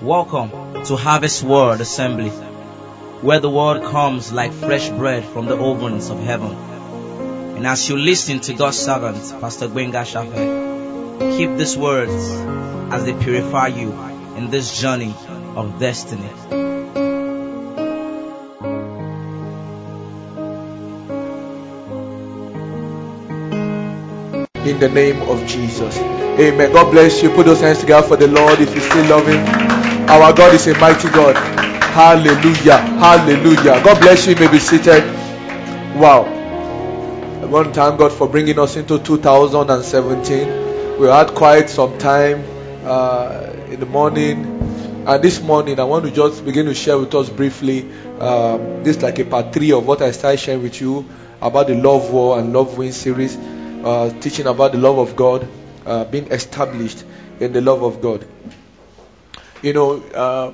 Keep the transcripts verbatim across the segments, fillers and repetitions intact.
Welcome to Harvest Word Assembly, where the word comes like fresh bread from the ovens of heaven. And as you listen to God's servant, Pastor Gbenga Shafe, keep these words as they purify you in this journey of destiny. In the name of Jesus. Amen. God bless you. Put those hands together for the Lord if you still love Him. Our God is a mighty God. Hallelujah. Hallelujah. God bless you. You may be seated. Wow. I want to thank God for bringing us into two thousand seventeen. We had quite some time uh, in the morning. And this morning, I want to just begin to share with us briefly. Um, this is like a part three of what I started sharing with you about the Love War and Love Win series. Uh, teaching about the love of God, uh, being established in the love of God. You know, uh,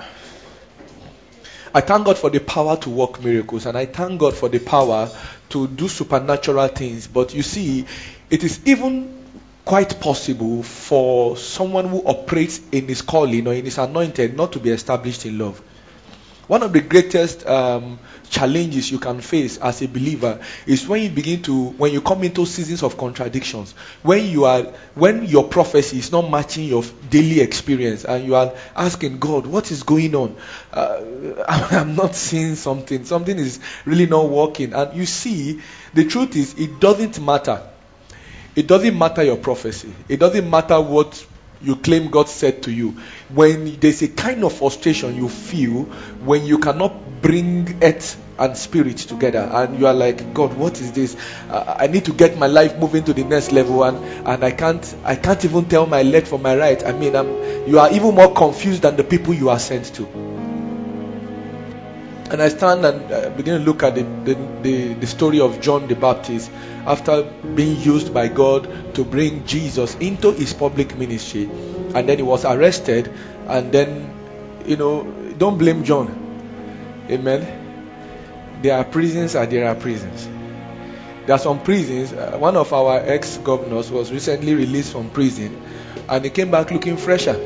I thank God for the power to work miracles, and I thank God for the power to do supernatural things. But you see, it is even quite possible for someone who operates in his calling or in his anointed not to be established in love. One of the greatest um, challenges you can face as a believer is when you begin to, when you come into seasons of contradictions, when you are, when your prophecy is not matching your daily experience, and you are asking God, what is going on? Uh, I'm not seeing something. Something is really not working. And you see, the truth is, it doesn't matter. It doesn't matter your prophecy. It doesn't matter what you claim God said to you. When there's a kind of frustration you feel when you cannot bring earth and spirit together, and you are like, God, what is this? Uh, I need to get my life moving to the next level, and, and I can't I can't even tell my left from my right. I mean, I'm, you are even more confused than the people you are sent to. And I stand and uh, begin to look at the, the, the, the story of John the Baptist after being used by God to bring Jesus into his public ministry. And then he was arrested. And then, you know, don't blame John. Amen. There are prisons and there are prisons. There are some prisons. Uh, one of our ex-governors was recently released from prison. And he came back looking fresher.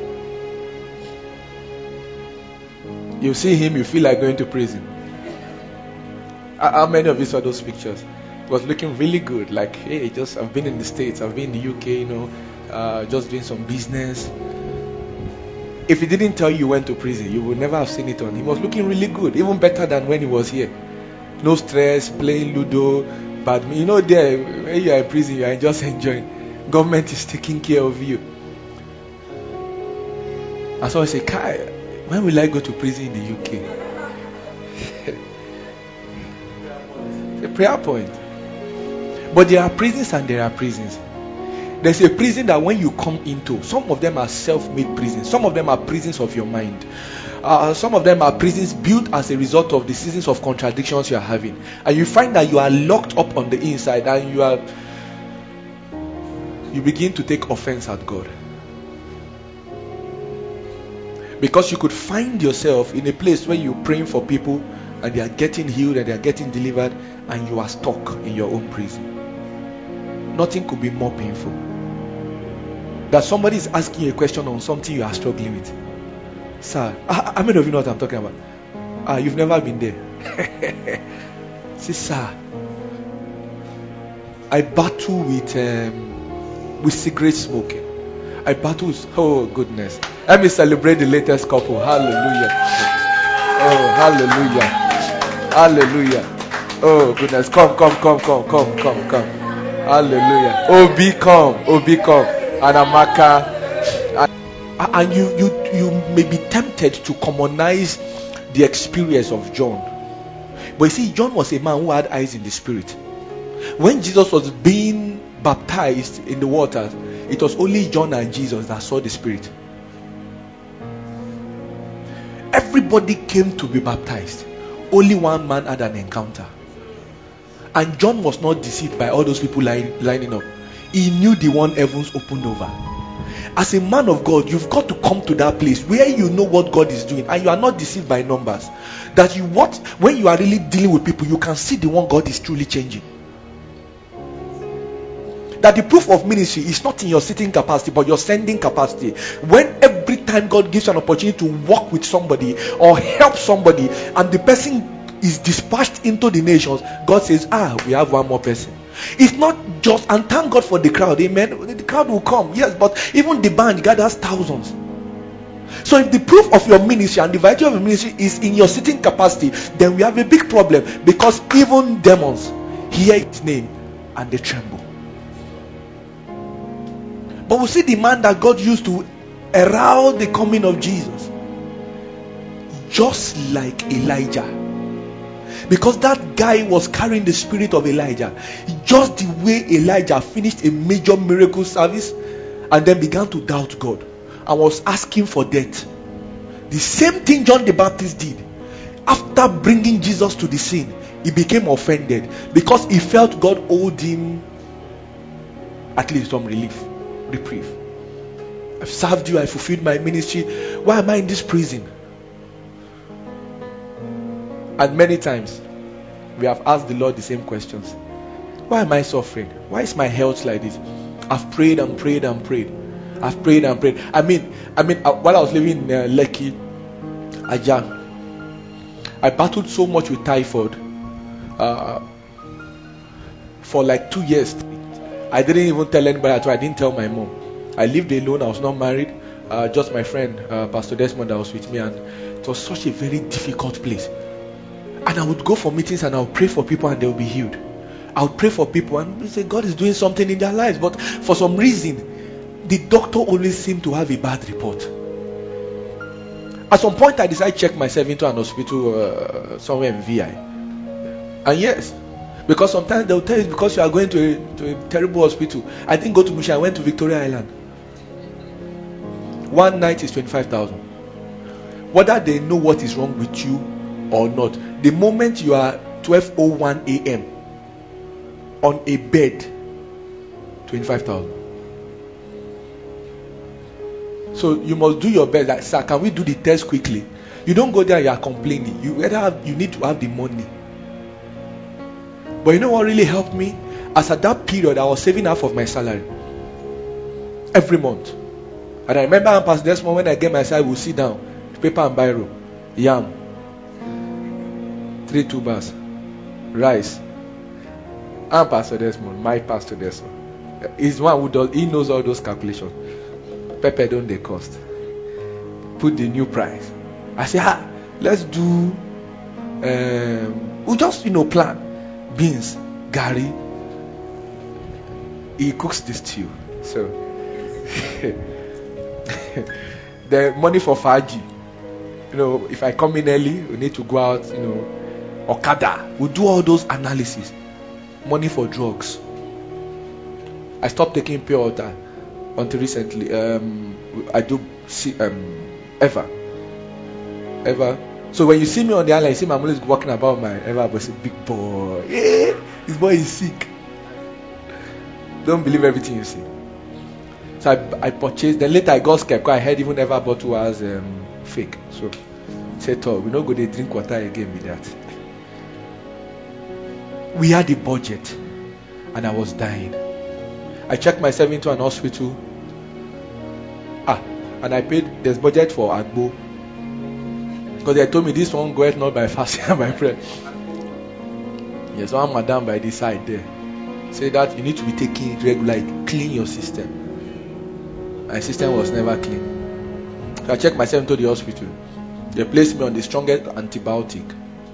You see him, you feel like going to prison. How many of you saw those pictures? It was looking really good. Like, hey, just I've been in the States, I've been in the U K, you know, uh, just doing some business. If he didn't tell you you went to prison, you would never have seen it on. He was looking really good, even better than when he was here. No stress, playing Ludo, but you know, there when you are in prison, you are just enjoying. Government is taking care of you. And so I say, Kai, when will I go to prison in the U K? It's a prayer point. But there are prisons and there are prisons. There's a prison that when you come into, some of them are self-made prisons. Some of them are prisons of your mind. Uh, some of them are prisons built as a result of the seasons of contradictions you are having. And you find that you are locked up on the inside, and you are you begin to take offense at God. Because you could find yourself in a place where you're praying for people and they are getting healed and they are getting delivered, and you are stuck in your own prison. Nothing could be more painful. That somebody is asking you a question on something you are struggling with. Sir, how many of you know what I'm talking about? Ah, you've never been there. See, sir, I battle with um, with cigarette smoking. I battle with, oh goodness. Let me celebrate the latest couple. Hallelujah. Oh, hallelujah. Hallelujah. Oh, goodness. Come, come, come, come, come, come, come. Hallelujah. Obi, come. Obi, come. And Amaka. And, and you, you, you may be tempted to commonize the experience of John. But you see, John was a man who had eyes in the spirit. When Jesus was being baptized in the waters, it was only John and Jesus that saw the Spirit. Everybody came to be baptized. Only one man had an encounter. And John was not deceived by all those people line, lining up. He knew the one heavens opened over. As a man of God, you've got to come to that place where you know what God is doing and you are not deceived by numbers. That you what when you are really dealing with people, you can see the one God is truly changing. That the proof of ministry is not in your sitting capacity, but your sending capacity. When every time anytime God gives you an opportunity to walk with somebody or help somebody, and the person is dispatched into the nations, God says, ah, we have one more person. It's not just, and thank God for the crowd, amen. The crowd will come, yes, but even the band gathers thousands. So if the proof of your ministry and the virtue of your ministry is in your sitting capacity, then we have a big problem, because even demons hear its name and they tremble. But we see the man that God used to herald the coming of Jesus, just like Elijah. Because that guy was carrying the spirit of Elijah. Just the way Elijah finished a major miracle service and then began to doubt God and was asking for death. The same thing John the Baptist did. After bringing Jesus to the scene, he became offended because he felt God owed him at least some relief, reprieve. I've served you, I fulfilled my ministry. Why am I in this prison? And many times we have asked the Lord the same questions. Why am I suffering? Why is my health like this? I've prayed and prayed and prayed. I've prayed and prayed. I mean, I mean, uh, while I was living in uh, Lekki, Aja, I battled so much with typhoid uh, for like two years. I didn't even tell anybody at all. I didn't tell my mom. I lived alone. I was not married. Uh, just my friend, uh, Pastor Desmond, that was with me, and it was such a very difficult place. And I would go for meetings and I would pray for people and they would be healed. I would pray for people and we say God is doing something in their lives, but for some reason the doctor always seemed to have a bad report. At some point I decided to check myself into an hospital uh, somewhere in V I. And yes, because sometimes they'll tell you because you are going to a, to a terrible hospital. I didn't go to Musha, I went to Victoria Island. One night is twenty-five thousand. Whether they know what is wrong with you or not, the moment you are twelve oh one a.m. on a bed, twenty-five thousand. So you must do your best. Like, sir, can we do the test quickly? You don't go there, you are complaining. You either have, you need to have the money. But you know what really helped me? As at that period, I was saving half of my salary every month. And I remember on past this moment, when I get my salary, we'll sit down, paper and biro, yam, three tubers, rice. I'm Pastor Desmond, my Pastor Desmond. He's one who does, he knows all those calculations. Pepper don't they cost? Put the new price. I say, ah, let's do, um, we just, you know, plan. Beans, Gary. He cooks the stew. So, the money for Faji. You know, if I come in early, we need to go out, you know, Okada. We do all those analysis. Money for drugs. I stopped taking pure water until recently. Um, I do see um ever, ever. So when you see me on the island, you see me, I'm always walking about my ever, but it's a big boy. Yeah, this boy is sick. Don't believe everything you see. So I, I purchased. Then later I got scared because I heard even ever bottle was um, fake. So I said, "Oh, we not go to drink water again with that." We had a budget, and I was dying. I checked myself into an hospital. Ah, and I paid. There's budget for Agbo because they told me this one goeth not by fasting and by prayer. Yes, one madam by this side there say that you need to be taking it regularly, clean your system. My system was never clean. So I checked myself into the hospital. They placed me on the strongest antibiotic.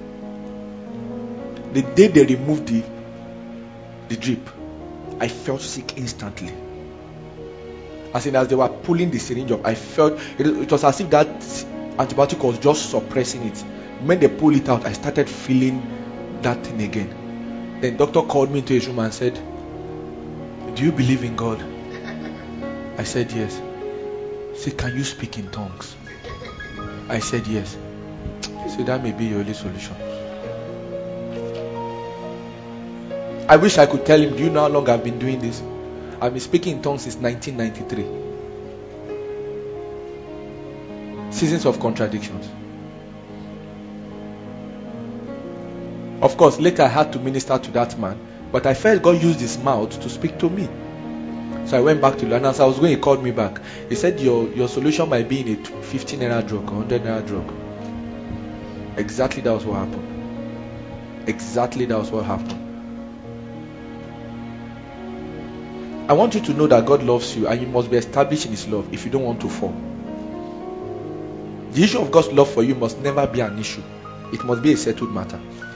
The day they removed the the drip, I felt sick instantly. As in, as they were pulling the syringe off, I felt it, it was as if that antibiotic was just suppressing it. When they pulled it out, I started feeling that thing again. Then doctor called me into his room and said, "Do you believe in God?" I said yes. He said, "Can you speak in tongues?" I said yes. He said, "That may be your only solution." I wish I could tell him, "Do you know how long I've been doing this? I've been speaking in tongues since nineteen ninety-three. Seasons of contradictions. Of course, later I had to minister to that man, but I felt God used his mouth to speak to me. So I went back to London. As I was going, he called me back. He said, your your solution might be in a fifteen naira drug or one hundred naira drug. Exactly that was what happened. Exactly that was what happened. I want you to know that God loves you, and you must be established in His love if you don't want to fall. The issue of God's love for you must never be an issue. It must be a settled matter.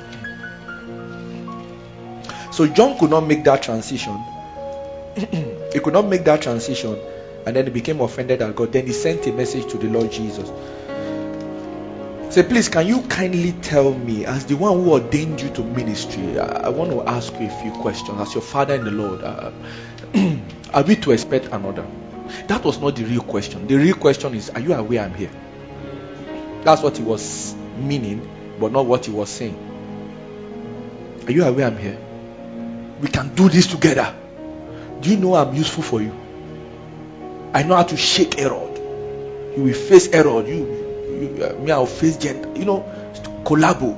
So John could not make that transition. He could not make that transition, and then he became offended at God. Then he sent a message to the Lord Jesus. Say, please, can you kindly tell me, as the one who ordained you to ministry, I, I want to ask you a few questions. As your father in the Lord, uh, are we to expect another? That was not the real question. The real question is, are you aware I'm here? That's what he was meaning, but not what he was saying. Are you aware I'm here? We can do this together. Do you know I'm useful for you? I know how to shake Herod. You will face Herod. You, you uh, me, I'll face Gent. You know, collabo.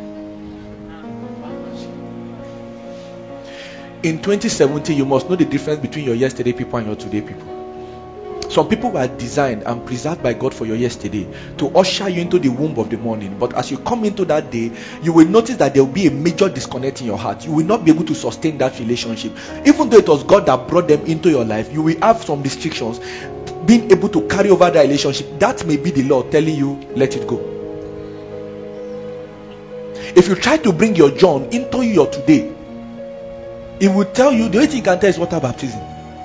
In twenty seventeen, you must know the difference between your yesterday people and your today people. Some people were designed and preserved by God for your yesterday to usher you into the womb of the morning. But as you come into that day, you will notice that there will be a major disconnect in your heart. You will not be able to sustain that relationship. Even though it was God that brought them into your life, you will have some restrictions. Being able to carry over that relationship, that may be the Lord telling you, let it go. If you try to bring your John into your today, it will tell you, the only thing you can tell is water baptism.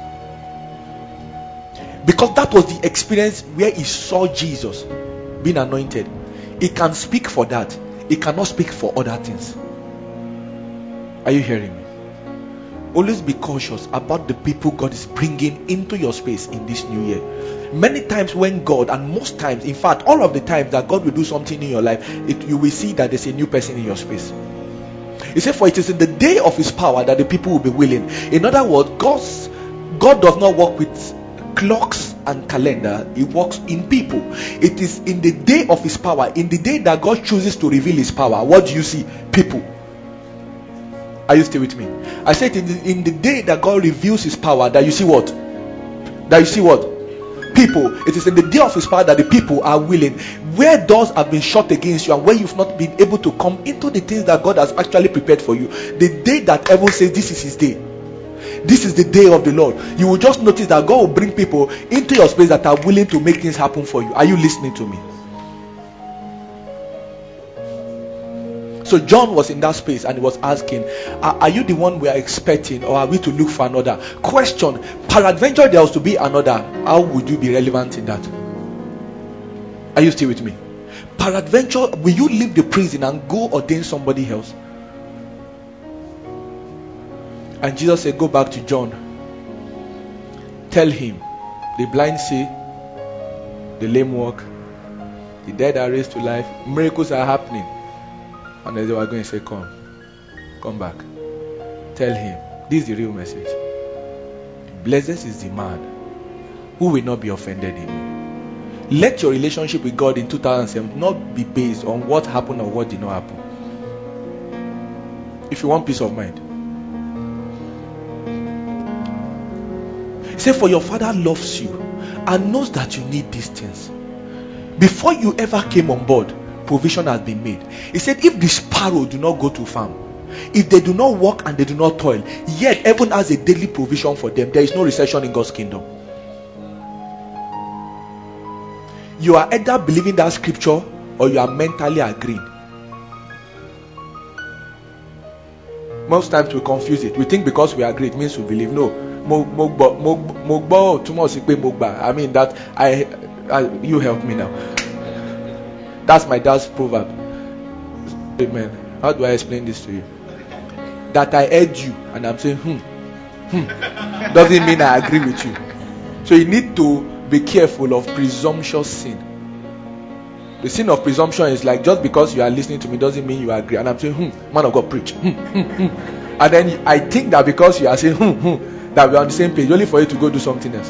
Because that was the experience where he saw Jesus being anointed. He can speak for that. He cannot speak for other things. Are you hearing me? Always be cautious about the people God is bringing into your space in this new year. Many times when God, and most times, in fact, all of the times that God will do something in your life, it, you will see that there's a new person in your space. He said, for it is in the day of His power that the people will be willing. In other words, God's, God does not work with clocks and calendar. He works in people. It is in the day of His power, in the day that God chooses to reveal His power. What do you see? People. Are you still with me? I said in the, in the day that God reveals His power, that you see what? That you see what? People. It is in the day of His power that the people are willing. Where doors have been shut against you and where you've not been able to come into the things that God has actually prepared for you, the day that heaven says this is His day, this is the day of the Lord, you will just notice that God will bring people into your space that are willing to make things happen for you. Are you listening to me? So John was in that space and he was asking, are, are you the one we are expecting, or are we to look for another? Question: peradventure there was to be another, how would you be relevant in that? Are you still with me? Peradventure, will you leave the prison and go ordain somebody else? And Jesus said, go back to John. Tell him, the blind see, the lame walk, the dead are raised to life, miracles are happening. And then they were going to say, come, come back. Tell him, this is the real message. Blessed is the man who will not be offended in me. Let your relationship with God in two thousand seven not be based on what happened or what did not happen. If you want peace of mind. Say, for your Father loves you and knows that you need these things. Before you ever came on board, provision has been made. He said, if the sparrow do not go to farm, if they do not work and they do not toil, yet heaven has a daily provision for them. There is no recession in God's kingdom. You are either believing that scripture or you are mentally agreeing. Most times we confuse it. We think because we agree it means we believe. No. I mean that I, I you help me now. That's my dad's proverb. Amen. How do I explain this to you? That I heard you and I'm saying hmm, hmm doesn't mean I agree with you. So you need to be careful of presumptuous sin. The sin of presumption is like, just because you are listening to me doesn't mean you agree. And I'm saying hmm, man of God, preach. Hmm, hmm, hmm. And then I think that because you are saying hmm, hmm, that we are on the same page, only for you to go do something else.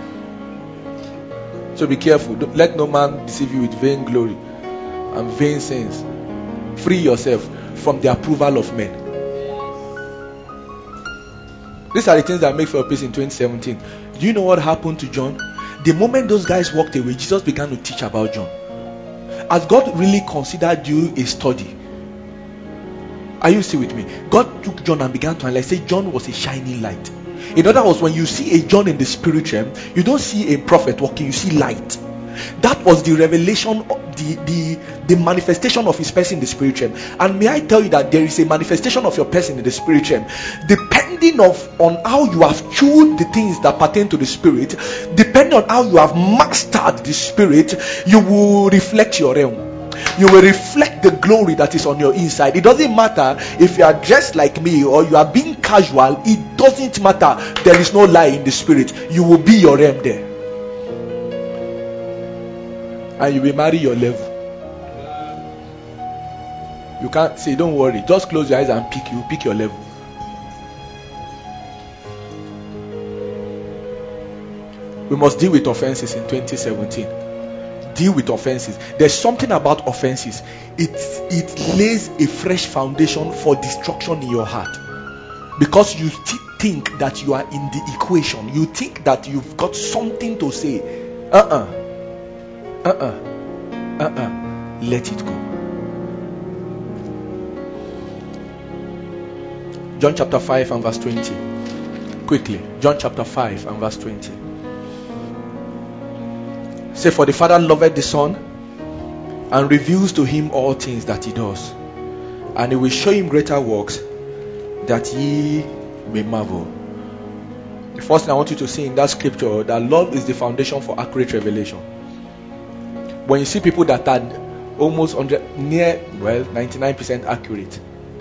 So be careful. Don't, let no man deceive you with vain glory and vain sins. Free yourself from the approval of men. These are the things that make for peace in twenty seventeen. Do you know what happened to John? The moment those guys walked away, Jesus began to teach about John. As God really considered you a study. Are you still with me? God took John and began to analyze. Say John was a shining light. In other words, when you see a John in the spirit realm, you don't see a prophet walking, you see light. That was the revelation, the, the, the manifestation of his person in the spirit realm. And may I tell you that there is a manifestation of your person in the spirit realm. Depending of, on how you have chewed the things that pertain to the spirit, depending on how you have mastered the spirit, you will reflect your realm. You will reflect the glory that is on your inside. It doesn't matter if you are dressed like me or you are being casual. It doesn't matter. There is no lie in the spirit. You will be your realm there. And you will marry your level. You can't say, don't worry. Just close your eyes and pick. You pick your level. We must deal with offenses in twenty seventeen. Deal with offenses. There's something about offenses. It it lays a fresh foundation for destruction in your heart. Because you th- think that you are in the equation. You think that you've got something to say. Uh-uh. Uh-uh. Uh-uh. Let it go. John chapter five and verse twenty. Quickly. John chapter five and verse twenty. Say, for the Father loveth the Son and reveals to him all things that he does, and he will show him greater works, that ye may marvel. The first thing I want you to see in that scripture, that love is the foundation for accurate revelation. When you see people that are almost one hundred, near, well, ninety-nine percent accurate,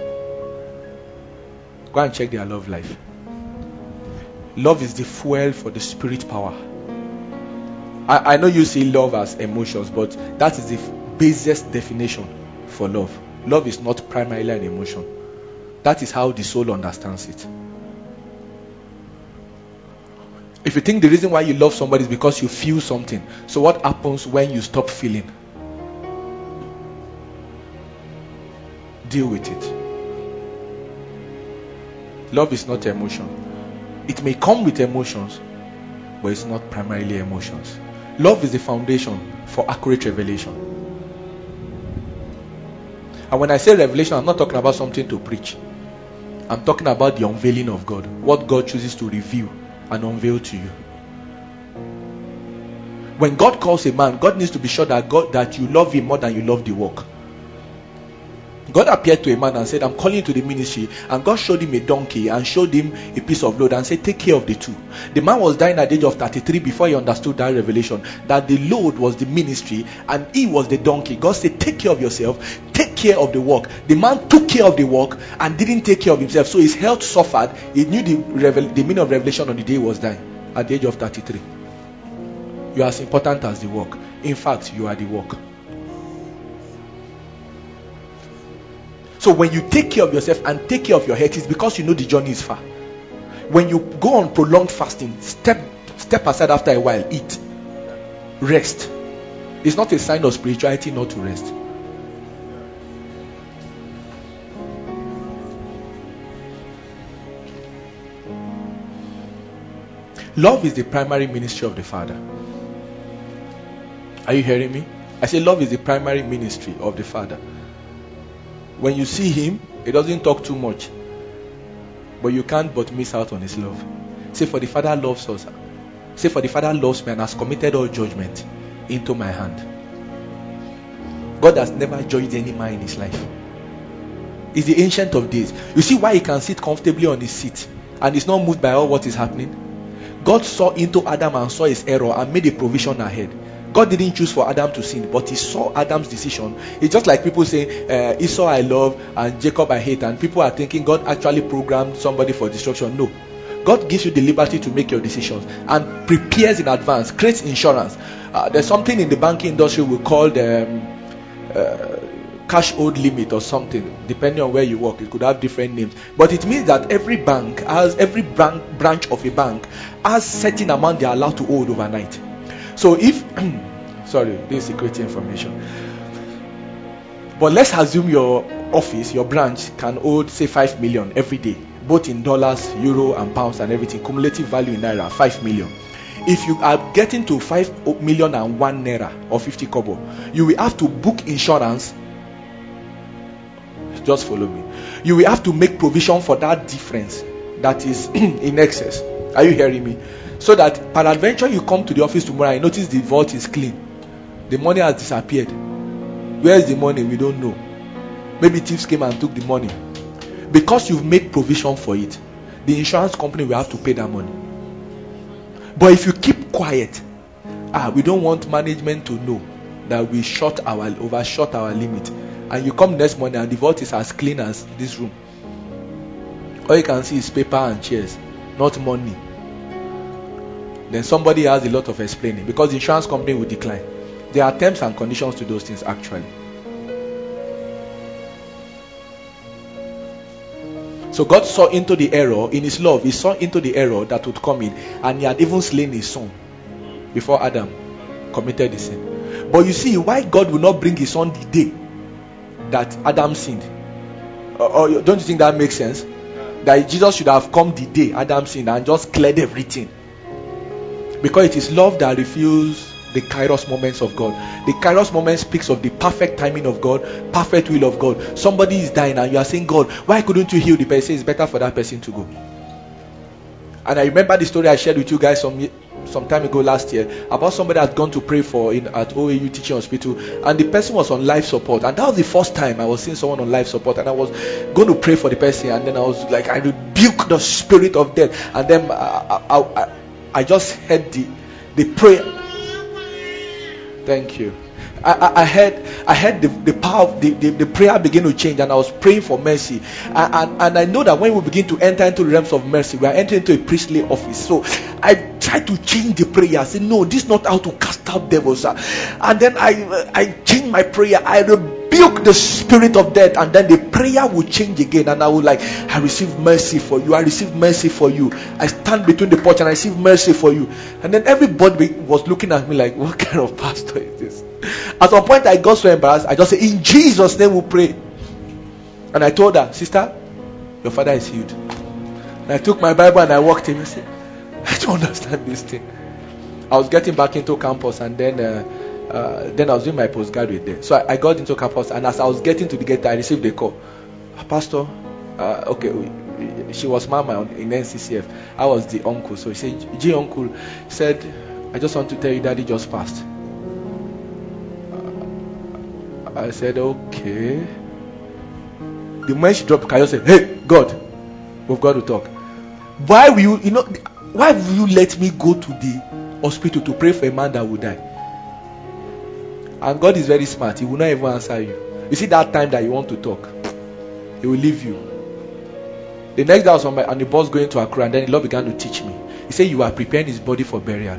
go and check their love life. Love is the fuel for the spirit power. I, I know you see love as emotions, but that is the basest definition for love. Love is not primarily an emotion. That is how the soul understands it. If you think the reason why you love somebody is because you feel something, so what happens when you stop feeling? Deal with it. Love is not emotion. It may come with emotions, but it's not primarily emotions. Love is the foundation for accurate revelation. And when I say revelation, I'm not talking about something to preach. I'm talking about the unveiling of God. What God chooses to reveal and unveil to you. When God calls a man, God needs to be sure that God that you love him more than you love the work. God appeared to a man and said, I'm calling you to the ministry. And God showed him a donkey and showed him a piece of load and said, take care of the two. The man was dying at the age of thirty-three before he understood that revelation, that the load was the ministry and he was the donkey. God said, take care of yourself, take care of the work. The man took care of the work and didn't take care of himself, so his health suffered. He knew the, revel- the meaning of revelation on the day he was dying at the age of thirty-three. You are as important as the work. In fact, you are the work. So when you take care of yourself and take care of your health, it's because you know the journey is far. When you go on prolonged fasting, step step aside after a while, eat, rest. It's not a sign of spirituality not to rest. Love is the primary ministry of the Father. Are you hearing me? I say love is the primary ministry of the Father. When you see him, he doesn't talk too much, but you can't but miss out on his love. Say, for the Father loves us. Say, for the Father loves me and has committed all judgment into my hand. God has never judged any man in his life. He's the Ancient of Days. You see why he can sit comfortably on his seat and is not moved by all what is happening? God saw into Adam and saw his error and made a provision ahead. God didn't choose for Adam to sin, but he saw Adam's decision. It's just like people say, uh, Esau I love and Jacob I hate, and people are thinking God actually programmed somebody for destruction. No. God gives you the liberty to make your decisions and prepares in advance, creates insurance. Uh, there's something in the banking industry we call the um, uh, cash owed limit or something, depending on where you work. It could have different names, but it means that every bank has, every branch branch of a bank has certain amount they are allowed to hold overnight. So if, sorry, this is secret information. But let's assume your office, your branch can hold say five million every day. both in dollars, euro, and pounds and everything. Cumulative value in naira, five million. If you are getting to five million and one naira or fifty kobo, you will have to book insurance. Just follow me. You will have to make provision for that difference that is in excess. Are you hearing me? So that peradventure you come to the office tomorrow and notice the vault is clean. The money has disappeared. Where is the money? We don't know. Maybe thieves came and took the money. Because you've made provision for it, the insurance company will have to pay that money. But if you keep quiet, ah, we don't want management to know that we short our overshot our limit. And you come next morning and the vault is as clean as this room. All you can see is paper and chairs, not money. Then somebody has a lot of explaining because the insurance company will decline. There are terms and conditions to those things actually. So God saw into the error in his love. He saw into the error that would come in, and he had even slain his son before Adam committed the sin. But you see why God will not bring his son the day that Adam sinned. Or, or don't you think that makes sense? That Jesus should have come the day Adam sinned and just cleared everything. Because it is love that reveals the kairos moments of God. The kairos moment speaks of the perfect timing of God, perfect will of God. Somebody is dying and you are saying, God, why couldn't you heal the person? It's better for that person to go. And I remember the story I shared with you guys some some time ago last year about somebody that had gone to pray for in at O A U Teaching Hospital, and the person was on life support, and that was the first time I was seeing someone on life support, and I was going to pray for the person, and then I was like, I rebuke the spirit of death, and then I, I, I, I just heard the the prayer. Thank you. I, I, I heard I heard the, the power of the, the, the prayer begin to change, and I was praying for mercy. And, and, and I know that when we begin to enter into the realms of mercy, we are entering into a priestly office. So I tried to change the prayer. I said, no, this is not how to cast out devils. And then I I changed my prayer. I rebuke the spirit of death, and then the prayer will change again. And I will like, I receive mercy for you. I receive mercy for you. I stand between the porch and I receive mercy for you. And then everybody was looking at me like, what kind of pastor is this? At some point I got so embarrassed, I just said, in Jesus' name we pray. And I told her, sister, your father is healed. And I took my Bible and I walked in and said, I don't understand this thing. I was getting back into campus, and then uh, uh, then I was doing my postgraduate there. So I, I got into campus, and as I was getting to the gate, I received a call. Pastor, uh, okay, she was mama in N C C F. I was the uncle. So he said, G uncle said, I just want to tell you daddy just passed. I said, okay. The moment she dropped, Kayo said, hey, God, we've got to talk. Why will you, you know, why will you let me go to the hospital to pray for a man that will die? And God is very smart. He will not even answer you. You see that time that you want to talk, He will leave you. The next day I was on, my, on the bus going to Accra, and then the Lord began to teach me. He said, you are preparing his body for burial.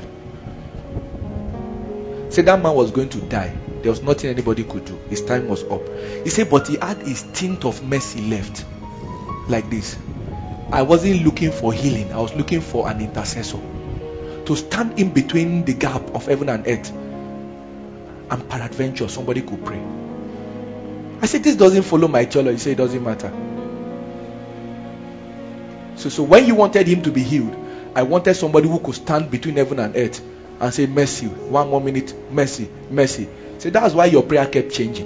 He said that man was going to die. There was nothing anybody could do. His time was up. He said, but he had his tint of mercy left. Like this. I wasn't looking for healing. I was looking for an intercessor. To stand in between the gap of heaven and earth. And peradventure, somebody could pray. I said, this doesn't follow my theology. He said, it doesn't matter. So, so when you wanted him to be healed, I wanted somebody who could stand between heaven and earth and say, mercy. One more minute. Mercy. Mercy. So that's why your prayer kept changing.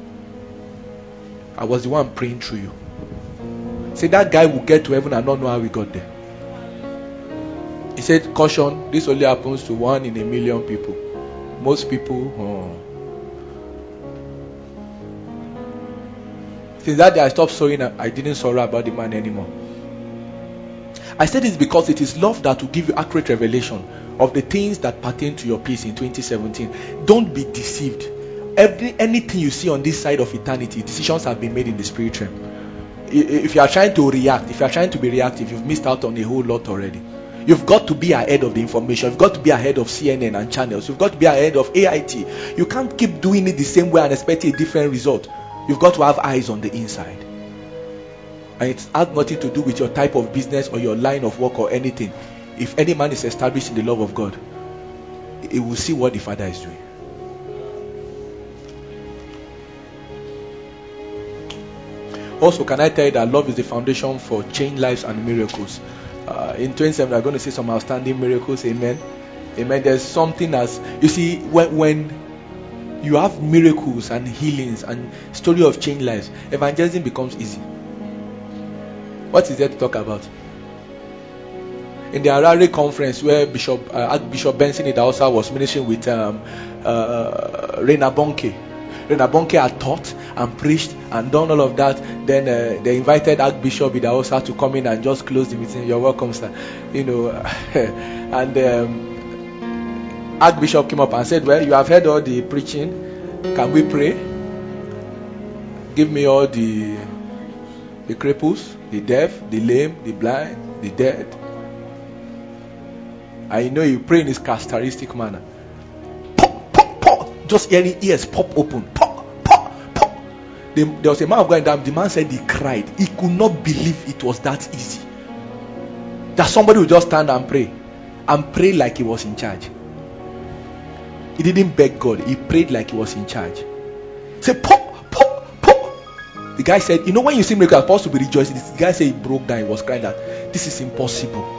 I was the one praying through you. Say that guy will get to heaven and not know how we got there. He said, caution, this only happens to one in a million people. Most people, oh. Since that day I stopped sorrowing, I didn't sorrow about the man anymore. I said this because it is love that will give you accurate revelation of the things that pertain to your peace in twenty seventeen. Don't be deceived. Every anything you see on this side of eternity, decisions have been made in the spirit realm. If you are trying to react, if you are trying to be reactive, you've missed out on a whole lot already. You've got to be ahead of the information. You've got to be ahead of C N N and channels. You've got to be ahead of A I T. You can't keep doing it the same way and expect a different result. You've got to have eyes on the inside. And it has nothing to do with your type of business or your line of work or anything. If any man is established in the love of God, he will see what the Father is doing. Also, can I tell you that love is the foundation for changed lives and miracles? Uh, in twenty-seven, we're going to see some outstanding miracles. Amen. Amen. There's something as you see when when you have miracles and healings and story of changed lives, evangelism becomes easy. What is there to talk about? In the Harare conference where Bishop uh, Archbishop Benson Idahosa was ministering with um, uh, Reina Bonke. Reina Bonke had taught and preached and done all of that. Then uh, they invited Archbishop Idahosa to come in and just close the meeting. You're welcome, sir. You know, and um, Archbishop came up and said, "Well, you have heard all the preaching. Can we pray? Give me all the the cripples, the deaf, the lame, the blind, the dead." I know you pray in his characteristic manner. Pop, pop, pop. Just hearing ears pop open. Pop, pop, pop. The, there was a man of God in that. The man said he cried. He could not believe it was that easy. That somebody would just stand and pray. And pray like he was in charge. He didn't beg God. He prayed like he was in charge. He said, pop, pop, pop. The guy said, you know, when you see miracles, I'm supposed to be rejoicing. The guy said he broke down. He was crying that this is impossible.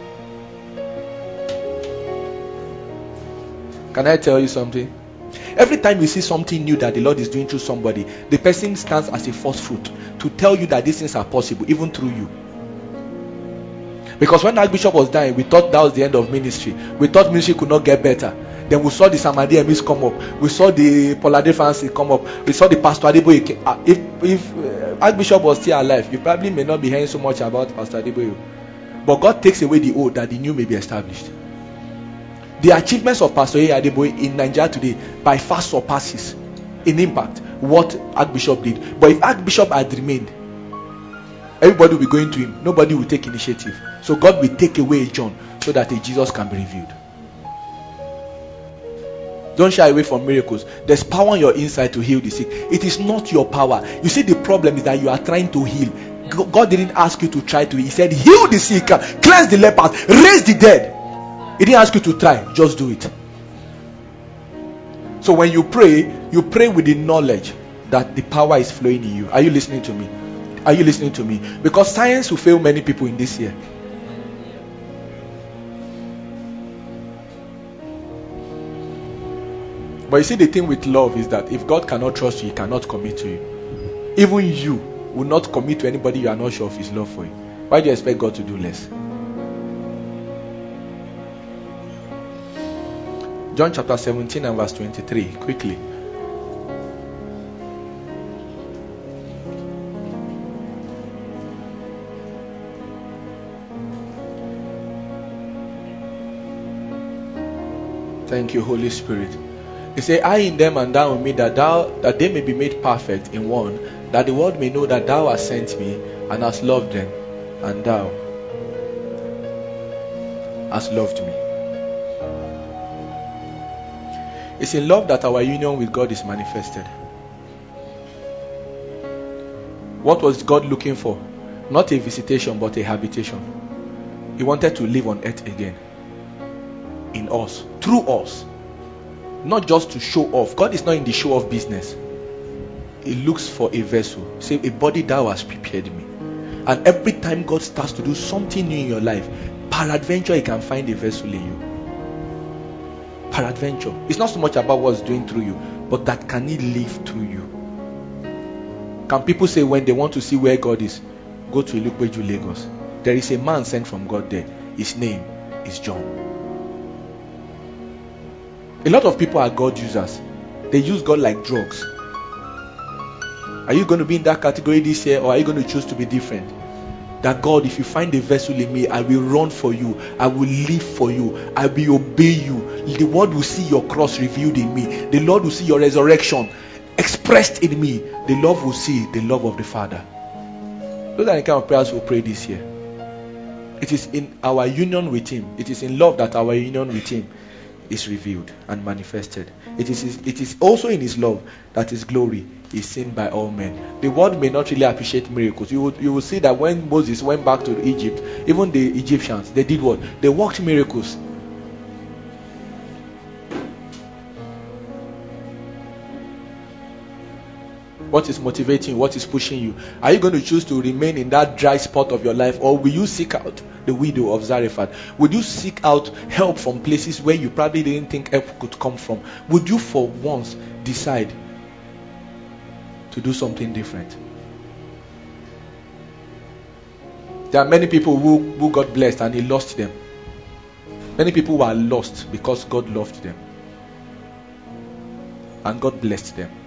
Can I tell you something? Every time you see something new that the Lord is doing through somebody, the person stands as a first fruit to tell you that these things are possible, even through you. Because when Archbishop was dying, we thought that was the end of ministry. We thought ministry could not get better. Then we saw the Samadi Emis come up. We saw the Polade Fancy come up. We saw the Pastor Adeboye. If, if uh, Archbishop was still alive, you probably may not be hearing so much about Pastor Adeboye. But God takes away the old that the new may be established. The achievements of Pastor Adeboye in Nigeria today by far surpasses in impact what Archbishop did. But if Archbishop had remained, everybody will be going to him. Nobody will take initiative. So God will take away a John so that a Jesus can be revealed. Don't shy away from miracles. There's power on your inside to heal the sick. It is not your power. You see, the problem is that you are trying to heal. God didn't ask you to try to. He said, heal the sick, cleanse the lepers, raise the dead. He didn't ask you to try, just do it. So when you pray, you pray with the knowledge that the power is flowing in you. Are you listening to me? Are you listening to me? Because science will fail many people in this year. But you see, the thing with love is that if God cannot trust you, He cannot commit to you. Even you will not commit to anybody you are not sure of His love for you. Why do you expect God to do less? John chapter seventeen and verse twenty-three, quickly. Thank you, Holy Spirit. He said, I in them and thou in me, that thou that they may be made perfect in one, that the world may know that thou hast sent me and hast loved them, and thou hast loved me. It's in love that our union with God is manifested. What was God looking for? Not a visitation, but a habitation. He wanted to live on earth again. In us. Through us. Not just to show off. God is not in the show off business. He looks for a vessel. Say, a body thou hast prepared me. And every time God starts to do something new in your life, peradventure He can find a vessel in you. Peradventure. It's not so much about what's doing through you, but that can He live through you. Can people say when they want to see where God is, go to Ilukbeju, Lagos? There is a man sent from God there. His name is John. A lot of people are God users. They use God like drugs. Are you going to be in that category this year, or are you going to choose to be different? That God, if you find a vessel in me, I will run for you. I will live for you. I will obey you. The world will see your cross revealed in me. The Lord will see your resurrection expressed in me. The Lord will see the love of the Father. Those are the kind of prayers we'll pray this year. It is in our union with Him. It is in love that our union with Him is revealed and manifested. It is, it is also in His love that His glory is seen by all men. The world may not really appreciate miracles. You will, you will see that when Moses went back to Egypt, even the Egyptians, they did what? They worked miracles. What is motivating you? What is pushing you? Are you going to choose to remain in that dry spot of your life, or will you seek out the widow of Zarephath? Would you seek out help from places where you probably didn't think help could come from? Would you for once decide to do something different? There are many people who, who got blessed and he lost them. Many people were lost because God loved them. And God blessed them.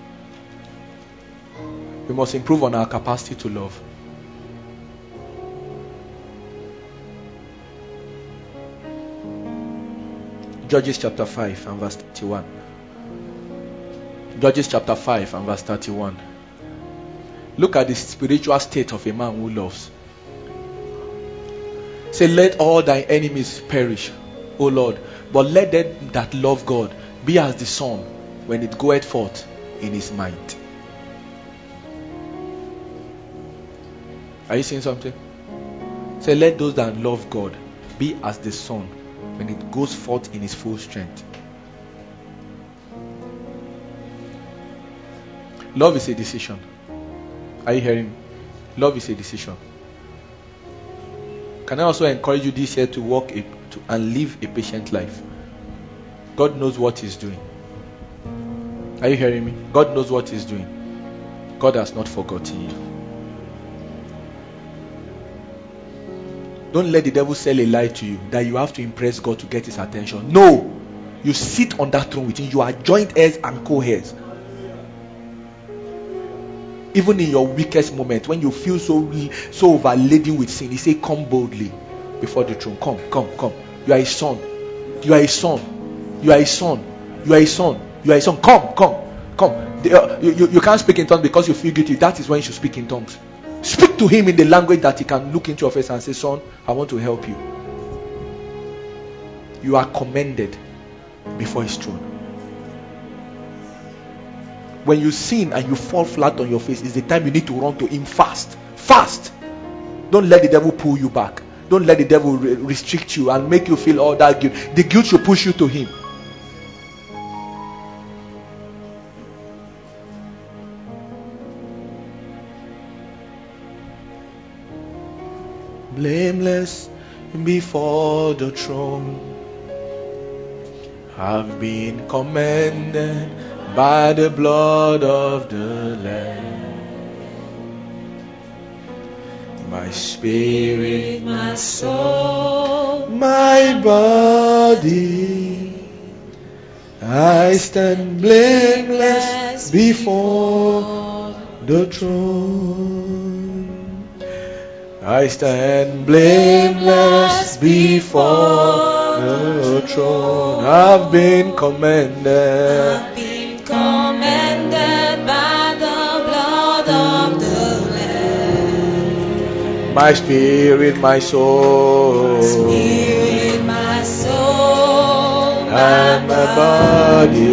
We must improve on our capacity to love. Judges chapter five and verse thirty-one. Judges chapter five and verse thirty-one. Look at the spiritual state of a man who loves. Say, let all thy enemies perish, O Lord, but let them that love God be as the sun when it goeth forth in his might. Are you seeing something? Say, let those that love God be as the sun when it goes forth in his full strength. Love is a decision. Are you hearing me? Love is a decision. Can I also encourage you this year to walk a, to, and live a patient life? God knows what he's doing. Are you hearing me? God knows what he's doing. God has not forgotten you. Don't let the devil sell a lie to you that you have to impress God to get his attention. No! You sit on that throne with him. You are joint heirs and co-heirs. Even in your weakest moment, when you feel so so overladen with sin, he say, come boldly before the throne. Come, come, come. You are a son. You are a son. You are a son. You are a son. You are a son. Come, come, come. The, uh, you, you, you can't speak in tongues because you feel guilty. That is when you should speak in tongues. Speak to him in the language that he can look into your face and say, son, I want to help you. You are commended before his throne. When you sin and you fall flat on your face, is the time you need to run to him fast. Fast. Don't let the devil pull you back. Don't let the devil re- restrict you and make you feel all that guilt. The guilt should push you to him. Blameless before the throne, have been commended by the blood of the Lamb. My spirit, my soul, my body, I stand blameless before the throne. I stand blameless before the throne. I've been commended. Commended by the blood of the Lamb. My spirit, my soul, My spirit, my soul, and my body,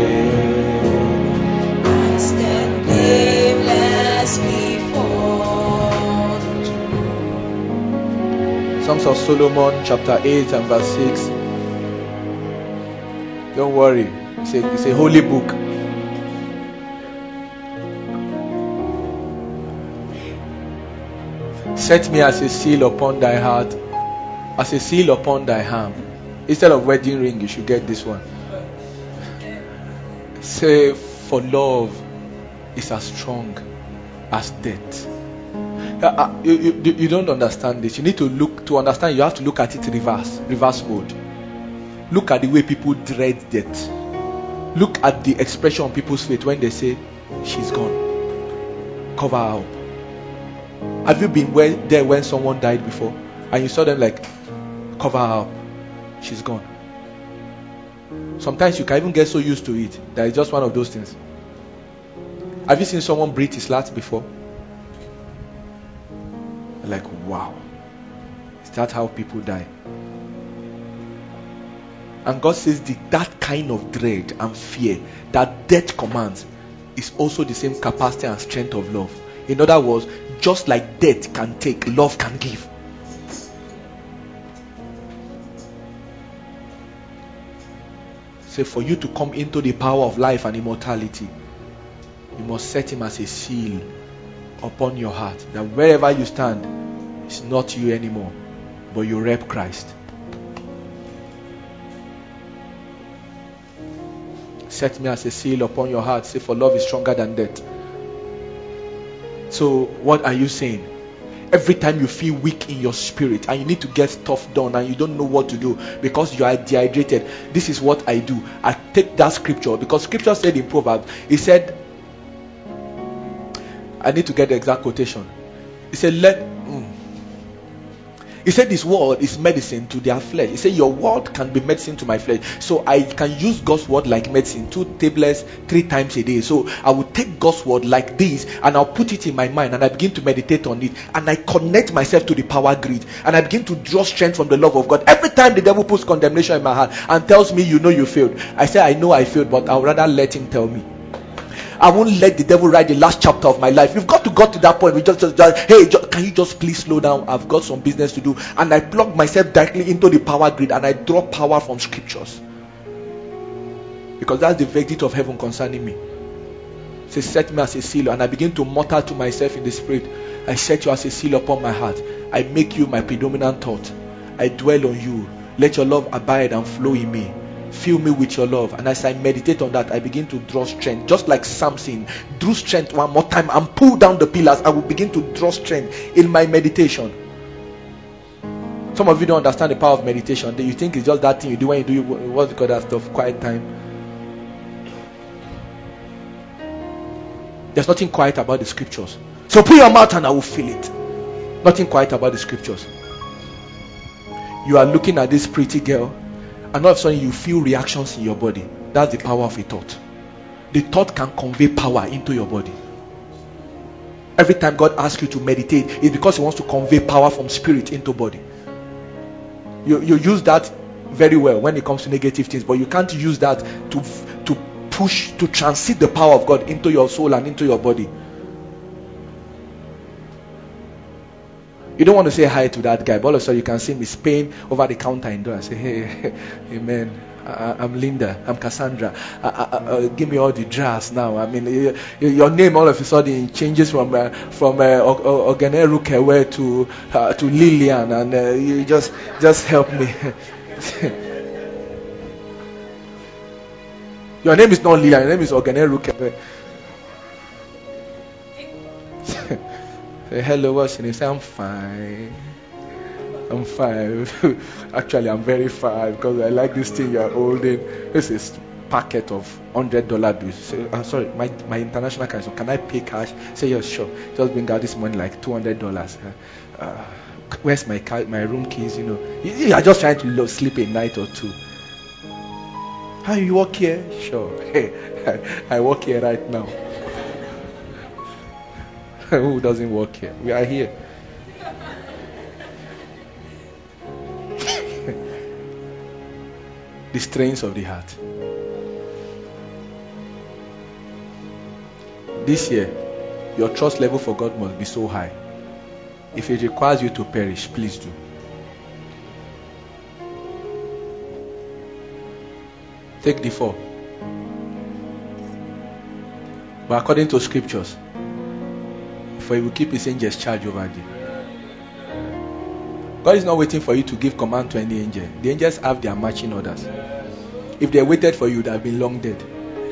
I stand blameless before the throne. Songs of Solomon, chapter eight and verse six. Don't worry, it's a, it's a holy book. Set me as a seal upon thy heart, as a seal upon thy hand. Instead of wedding ring, you should get this one. Say, for love is as strong as death. Uh, uh, you, you, you don't understand this. You need to look, to understand, you have to look at it reverse, reverse mode. Look at the way people dread death. Look at the expression on people's face when they say, she's gone. Cover her up. Have you been where, there when someone died before and you saw them like, cover her up, she's gone? Sometimes you can even get so used to it that it's just one of those things. Have you seen someone breathe his last before? Like, wow, is that how people die? And God says the, that kind of dread and fear that death commands is also the same capacity and strength of love. In other words, just like death can take, love can give. Say, for you to come into the power of life and immortality, you must set him as a seal upon your heart, that wherever you stand, it's not you anymore, but you rep Christ. Set me as a seal upon your heart. Say, for love is stronger than death. So what are you saying? Every time you feel weak in your spirit and you need to get stuff done and you don't know what to do because you are dehydrated, this is what I do. I take that scripture, because scripture said in Proverbs, it said, I need to get the exact quotation. It said, let mm, He said this word is medicine to their flesh. He said your word can be medicine to my flesh. So I can use God's word like medicine, two tablets, three times a day. So I will take God's word like this and I'll put it in my mind and I begin to meditate on it. And I connect myself to the power grid. And I begin to draw strength from the love of God. Every time the devil puts condemnation in my heart and tells me, you know you failed, I say, I know I failed, but I'll rather let him tell me. I won't let the devil write the last chapter of my life. You've got to go to that point. We just, just, just hey, just, can you just please slow down? I've got some business to do. And I plug myself directly into the power grid and I draw power from scriptures. Because that's the verdict of heaven concerning me. It says, set me as a seal. And I begin to mutter to myself in the spirit, I set you as a seal upon my heart. I make you my predominant thought. I dwell on you. Let your love abide and flow in me. Fill me with your love. And as I meditate on that, I begin to draw strength. Just like Samson drew strength one more time and pull down the pillars, I will begin to draw strength in my meditation. Some of you don't understand the power of meditation. You think it's just that thing you do when you do what's called that stuff, quiet time. There's nothing quiet about the scriptures. So put your mouth and I will feel it. Nothing quiet about the scriptures. You are looking at this pretty girl, and all of a sudden you feel reactions in your body. That's the power of a thought. The thought can convey power into your body. Every time God asks you to meditate, it's because he wants to convey power from spirit into body. You, you use that very well when it comes to negative things, but you can't use that to, to push, to transit the power of God into your soul and into your body. You don't want to say hi to that guy, but all of a sudden you can see him paying over the counter and door and say, hey, amen. I, I'm Linda. I'm Cassandra. I, I, I, give me all the jars now. I mean, your name all of a sudden changes from uh, from uh, Ogene Rukewe to uh, to Lillian, and uh, you just just help me. Your name is not Lillian. Your name is Ogene Rukewe. Say, hello, what's your name? Say, I'm fine. I'm fine. Actually, I'm very fine because I like this thing you're holding. This is packet of hundred dollar bills. Say, I'm sorry, my my international cash. So can I pay cash? Say, yes, sure. Just bring out this money, like two hundred dollars. Uh, uh, where's my car, my room keys? You know, you are just trying to lo- sleep a night or two. How you work here? Sure. Hey, I, I work here right now. Who doesn't work here? We are here. The strains of the heart. This year, your trust level for God must be so high. If it requires you to perish, please do. Take the four. But according to scriptures, for he will keep his angels charge over thee. God is not waiting for you to give command to any angel. The angels have their marching orders. If they waited for you, you would have been long dead.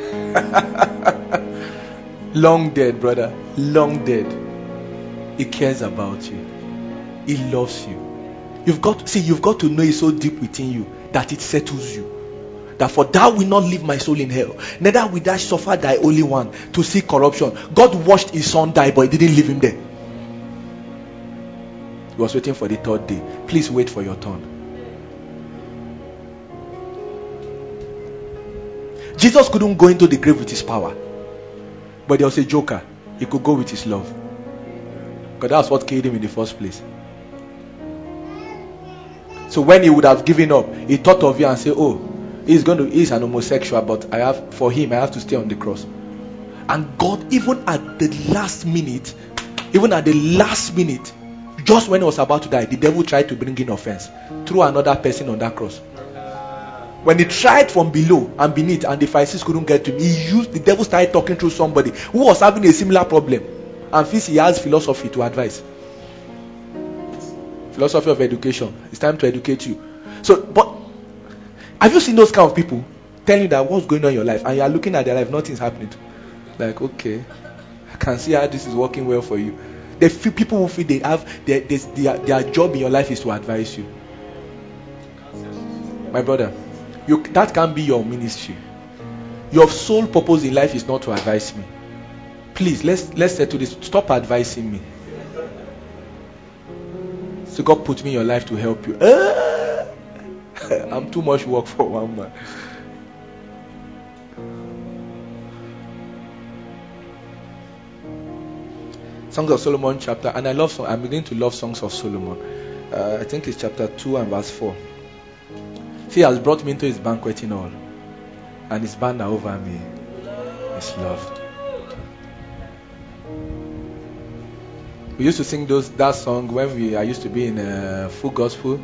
Long dead, brother. Long dead. He cares about you. He loves you. You've got to, see, you've got to know it so deep within you that it settles you. That for thou will not leave my soul in hell, neither will thou suffer thy only one to see corruption. God watched his son die, but he didn't leave him there. He was waiting for the third day. Please wait for your turn. Jesus couldn't go into the grave with his power, but there was a joker. He could go with his love, because that's what killed him in the first place. So when he would have given up, he thought of you and said, oh, he's going to he's an homosexual, but I have for him I have to stay on the cross. And God, even at the last minute, even at the last minute, just when he was about to die, the devil tried to bring in offense through another person on that cross. When he tried from below and beneath and the Pharisees couldn't get to him, he used, the devil started talking through somebody who was having a similar problem. And first he has philosophy to advise. Philosophy of education. It's time to educate you. So, but have you seen those kind of people telling you that what's going on in your life and you are looking at their life, nothing's happening? Like, okay, I can see how this is working well for you. The few people who feel they have their, their, their job in your life is to advise you. My brother, you, that can't be your ministry. Your sole purpose in life is not to advise me. Please, let's let's settle this. Stop advising me. So God put me in your life to help you. Ah! I'm too much work for one man. Songs of Solomon chapter, and I love song. I'm beginning to love Songs of Solomon. Uh, I think it's chapter two and verse four. He has brought me into his banqueting hall, and his banner over me is love. We used to sing those that song when we I used to be in a full gospel.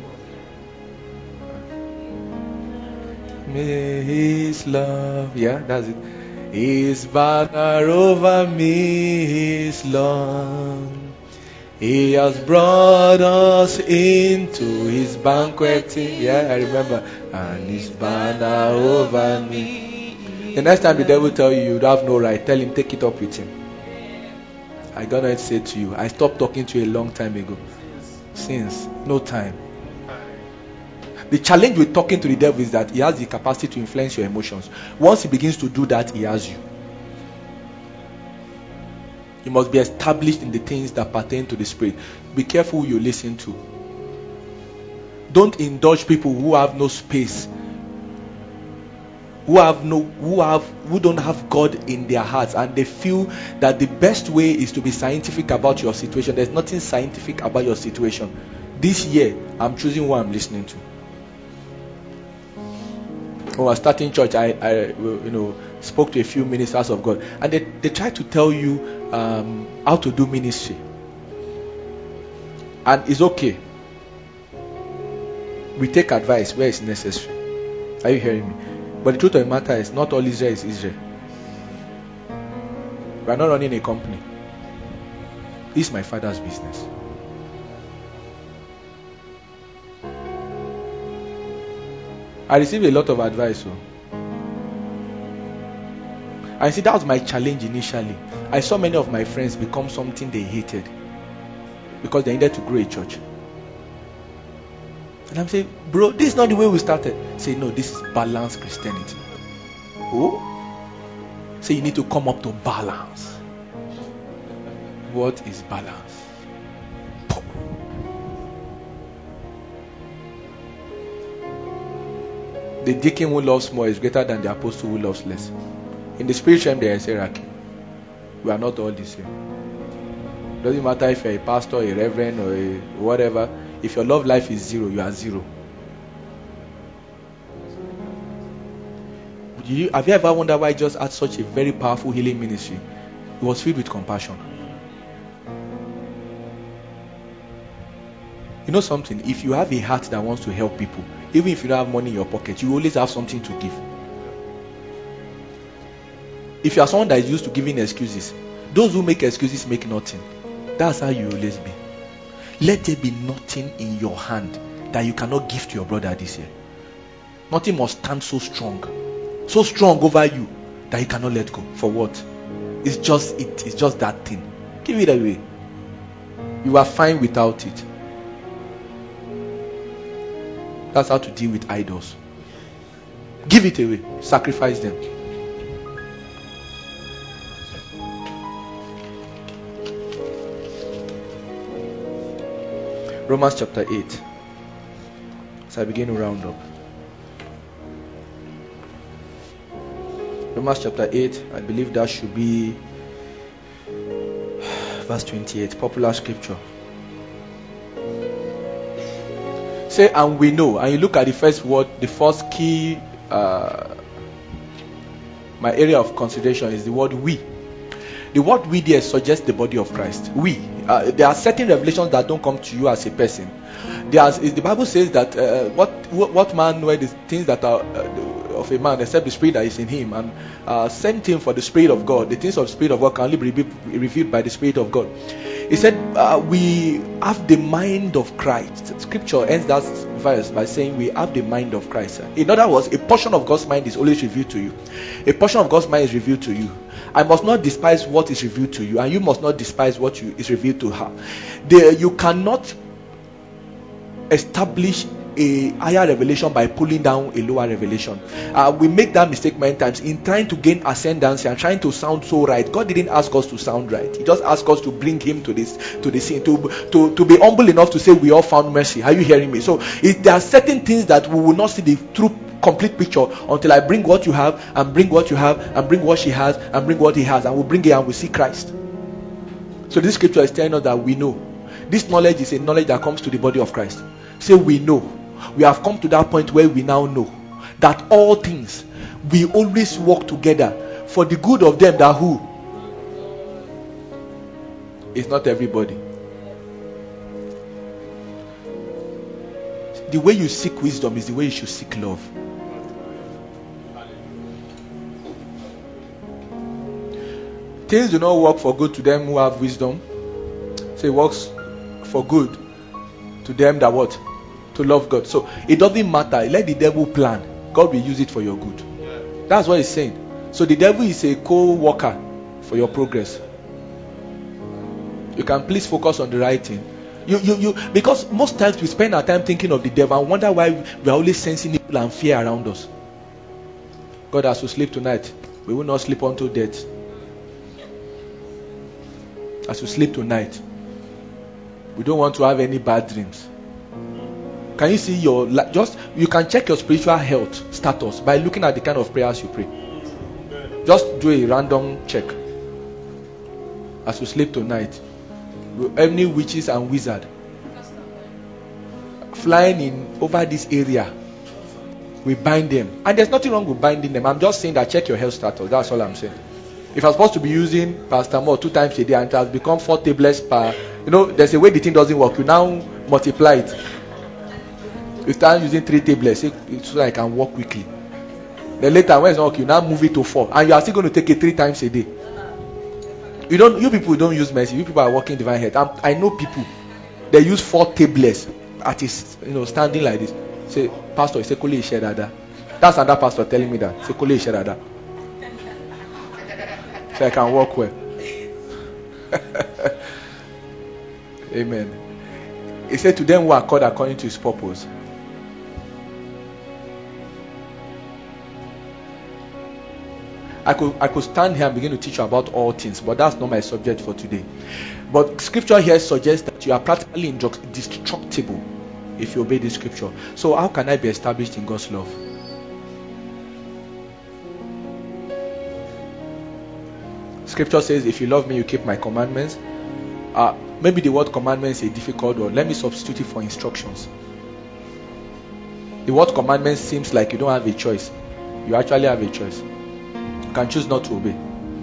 May his love, yeah, that's it. His banner over me is long. He has brought us into his banqueting. Yeah, I remember. And his banner over me. The next time the devil tell you you have no right, tell him take it up with him. I got to say to you, I stopped talking to you a long time ago. Since no time. The challenge with talking to the devil is that he has the capacity to influence your emotions. Once he begins to do that, he has you. You must be established in the things that pertain to the spirit. Be careful who you listen to. Don't indulge people who have no space, who have no, who have, who don't have God in their hearts, and they feel that the best way is to be scientific about your situation. There's nothing scientific about your situation. This year, I'm choosing who I'm listening to. When I was starting church, I, I, you know, spoke to a few ministers of God, and they, they try to tell you um, how to do ministry, and it's okay. We take advice where it's necessary. Are you hearing me? But the truth of the matter is, not all Israel is Israel. We are not running a company. This is my father's business. I received a lot of advice. So. I see that was my challenge initially. I saw many of my friends become something they hated because they needed to grow a church. And I'm saying, bro, this is not the way we started. Say, no, this is balanced Christianity. Oh? Say, you need to come up to balance. What is balance? The deacon who loves more is greater than the apostle who loves less. In the spiritual realm, there is hierarchy. We are not all the same. Doesn't matter if you're a pastor, a reverend, or a whatever. If your love life is zero, you are zero. You, have you ever wondered why Jesus had such a very powerful healing ministry? It was filled with compassion. You know something? If you have a heart that wants to help people, even if you don't have money in your pocket, you always have something to give. If you are someone that is used to giving excuses, those who make excuses make nothing. That's how you always be. Let there be nothing in your hand that you cannot give to your brother this year. Nothing must stand so strong, so strong over you that you cannot let go. For what? It's just it. It's just that thing. Give it away. You are fine without it. That's how to deal with idols. Give it away. Sacrifice them. Romans chapter eight. So I begin to round up. Romans chapter eight, I believe that should be verse twenty-eight, popular scripture. Say, and we know, and you look at the first word, the first key, uh, my area of consideration is the word we. The word we there suggests the body of Christ. We, Uh, there are certain revelations that don't come to you as a person. There's, the Bible says that uh, what what man knows the things that are uh, of a man except the spirit that is in him, and uh, same thing for the Spirit of God. The things of the Spirit of God can only be revealed by the Spirit of God. He said uh, we have the mind of Christ. Scripture ends that verse by saying we have the mind of Christ. In other words, a portion of God's mind is always revealed to you. A portion of God's mind is revealed to you. I must not despise what is revealed to you, and you must not despise what you, is revealed to her. The, you cannot establish a higher revelation by pulling down a lower revelation. Uh, we make that mistake many times in trying to gain ascendancy and trying to sound so right. God didn't ask us to sound right. He just asked us to bring Him to this, to the scene, to to to be humble enough to say we all found mercy. Are you hearing me? So it, there are certain things that we will not see the true complete picture until I bring what you have and bring what you have and bring what she has and bring what he has, and we'll bring it and we'll see Christ. So this scripture is telling us that we know. This knowledge is a knowledge that comes to the body of Christ. Say we know. We have come to that point where we now know that all things we always work together for the good of them that who? It's not everybody. The way you seek wisdom is the way you should seek love. Things do not work for good to them who have wisdom. So it works for good to them that what? To love God. So it doesn't matter. Let the devil plan. God will use it for your good. That's what he's saying. So the devil is a co-worker for your progress. You can please focus on the right thing. You, you, you, because most times we spend our time thinking of the devil and wonder why we are always sensing evil and fear around us. God, as we sleep tonight, we will not sleep until death. As we sleep tonight, we don't want to have any bad dreams. Can you see your just you can check your spiritual health status by looking at the kind of prayers you pray. Just do a random check. As we sleep tonight, any witches and wizards flying in over this area, we bind them. And there's nothing wrong with binding them. I'm just saying that check your health status. That's all I'm saying. If I'm supposed to be using paracetamol two times a day and it has become four tablets per, you know, there's a way the thing doesn't work. You now multiply it. You start using three tablets so that I can walk quickly. Then later, when it's not working, you now move it to four, and you are still going to take it three times a day. You don't. You people don't use mercy. You people are working divine health. I'm, I know people. They use four tablets at his, you know, standing like this. Say, Pastor, you say Kole Ishe Dada. That's another pastor telling me that. Say Kole Ishe Dada. So I can walk well. Amen. He said to them who are called according to His purpose. I could I could stand here and begin to teach you about all things, but that's not my subject for today. But scripture here suggests that you are practically indestructible if you obey this scripture. So how can I be established in God's love? Scripture says, if you love me, you keep my commandments. Uh, maybe the word commandments is a difficult word. Let me substitute it for instructions. The word commandments seems like you don't have a choice. You actually have a choice. You can choose not to obey.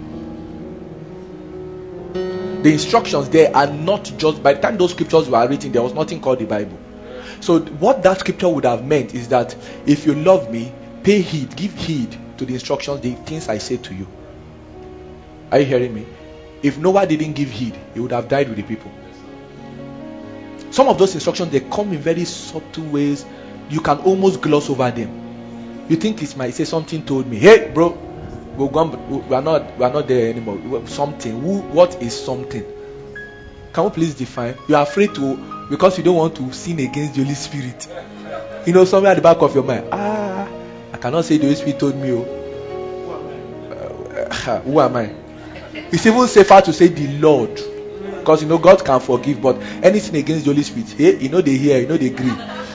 The instructions there are not just, by the time those scriptures were written, there was nothing called the Bible. So what that scripture would have meant is that if you love me, pay heed, give heed to the instructions, the things I say to you. Are you hearing me? If Noah didn't give heed, he would have died with the people. Some of those instructions, they come in very subtle ways. You can almost gloss over them. You think it might say something told me, hey bro, we're gone, we are not we are not there anymore. Something. Who, what is something? Can we please define? You are afraid to, because you don't want to sin against the Holy Spirit. You know, somewhere at the back of your mind, ah, I cannot say the Holy Spirit told me. Oh, uh, who am I? It's even safer to say the Lord, because you know God can forgive, but anything against the Holy Spirit, hey, you know they hear, you know they agree.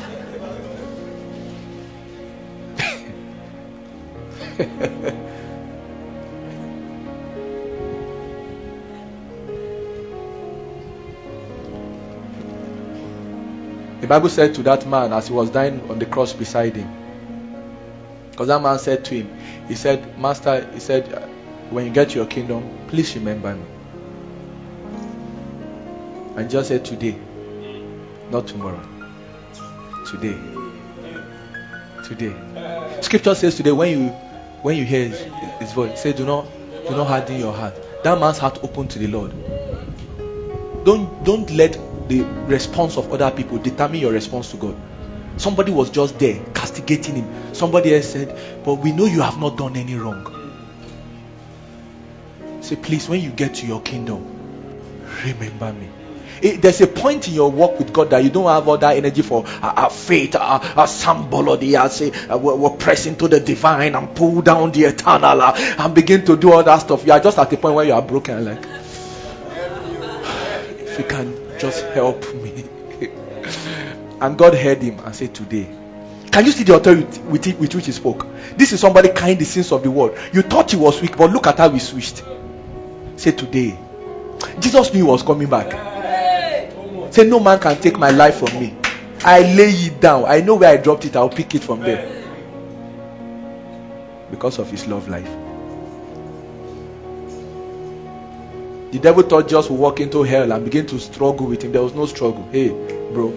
The Bible said to that man as he was dying on the cross beside him, because that man said to him, he said, Master, he said, when you get to your kingdom, please remember me. And just say today, not tomorrow. Today. Today. Scripture says today, when you when you hear his, his voice, say, do not do not harden your heart. That man's heart open to the Lord. Don't don't let the response of other people determine your response to God. Somebody was just there castigating him. Somebody else said, but we know you have not done any wrong. Say, please, when you get to your kingdom, remember me. It, there's a point in your walk with God that you don't have all that energy for uh, uh, faith, uh, uh, somebody, I say, uh, we're, we're pressing to the divine and pull down the eternal uh, and begin to do all that stuff. You are just at the point where you are broken. Like, if you can just help me. And God heard him and said, today. Can you see the authority with, it, with which he spoke? This is somebody carrying the sins of the world. You thought he was weak, but look at how he switched. Say, today. Jesus knew he was coming back. Say, no man can take my life from me. I lay it down. I know where I dropped it. I'll pick it from there. Because of his love life. The devil thought just would walk into hell and begin to struggle with him. There was no struggle. Hey, bro.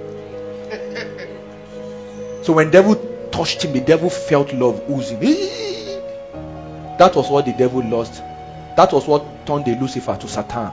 So when the devil touched him, the devil felt love oozing. That was what the devil lost. That was what turned the Lucifer to Satan.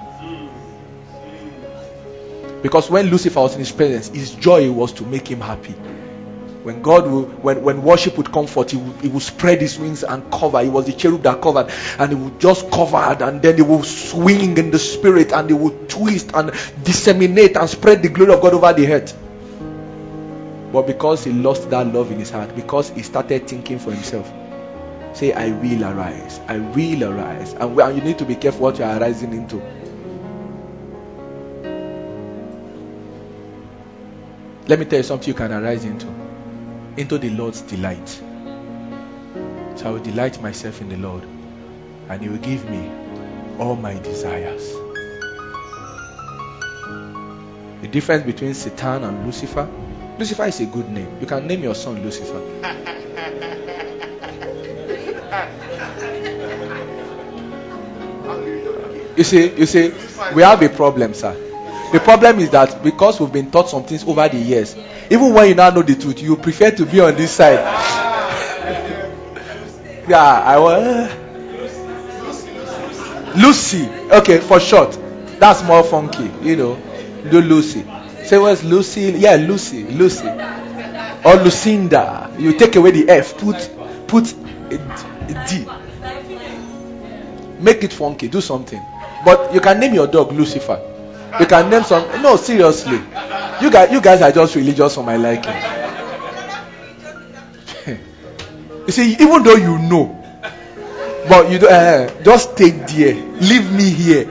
Because when Lucifer was in his presence, his joy was to make him happy. When God will, when, when worship would come forth, he would, he would spread his wings and cover. He was the cherub that covered, and he would just cover, and then he would swing in the spirit, and he would twist and disseminate and spread the glory of God over the earth. But because he lost that love in his heart, because he started thinking for himself, say, I will arise. I will arise. And well, you need to be careful what you are rising into. Let me tell you something you can arise into. Into the Lord's delight. So I will delight myself in the Lord, and he will give me all my desires. The difference between Satan and Lucifer. Lucifer is a good name. You can name your son Lucifer. You see, you see, we have a problem, sir. The problem is that because we've been taught some things over the years, even when you now know the truth, you prefer to be on this side. Yeah, I was Lucy. Okay, for short. That's more funky, you know. Do Lucy. Say what's Lucy? Yeah, Lucy, Lucy, or Lucinda. You take away the F, put put a, a D. Make it funky. Do something. But you can name your dog Lucifer. You can name some. No, seriously. You guys, you guys are just religious for my liking. You see, even though you know, but you do, uh, just stay there. Leave me here.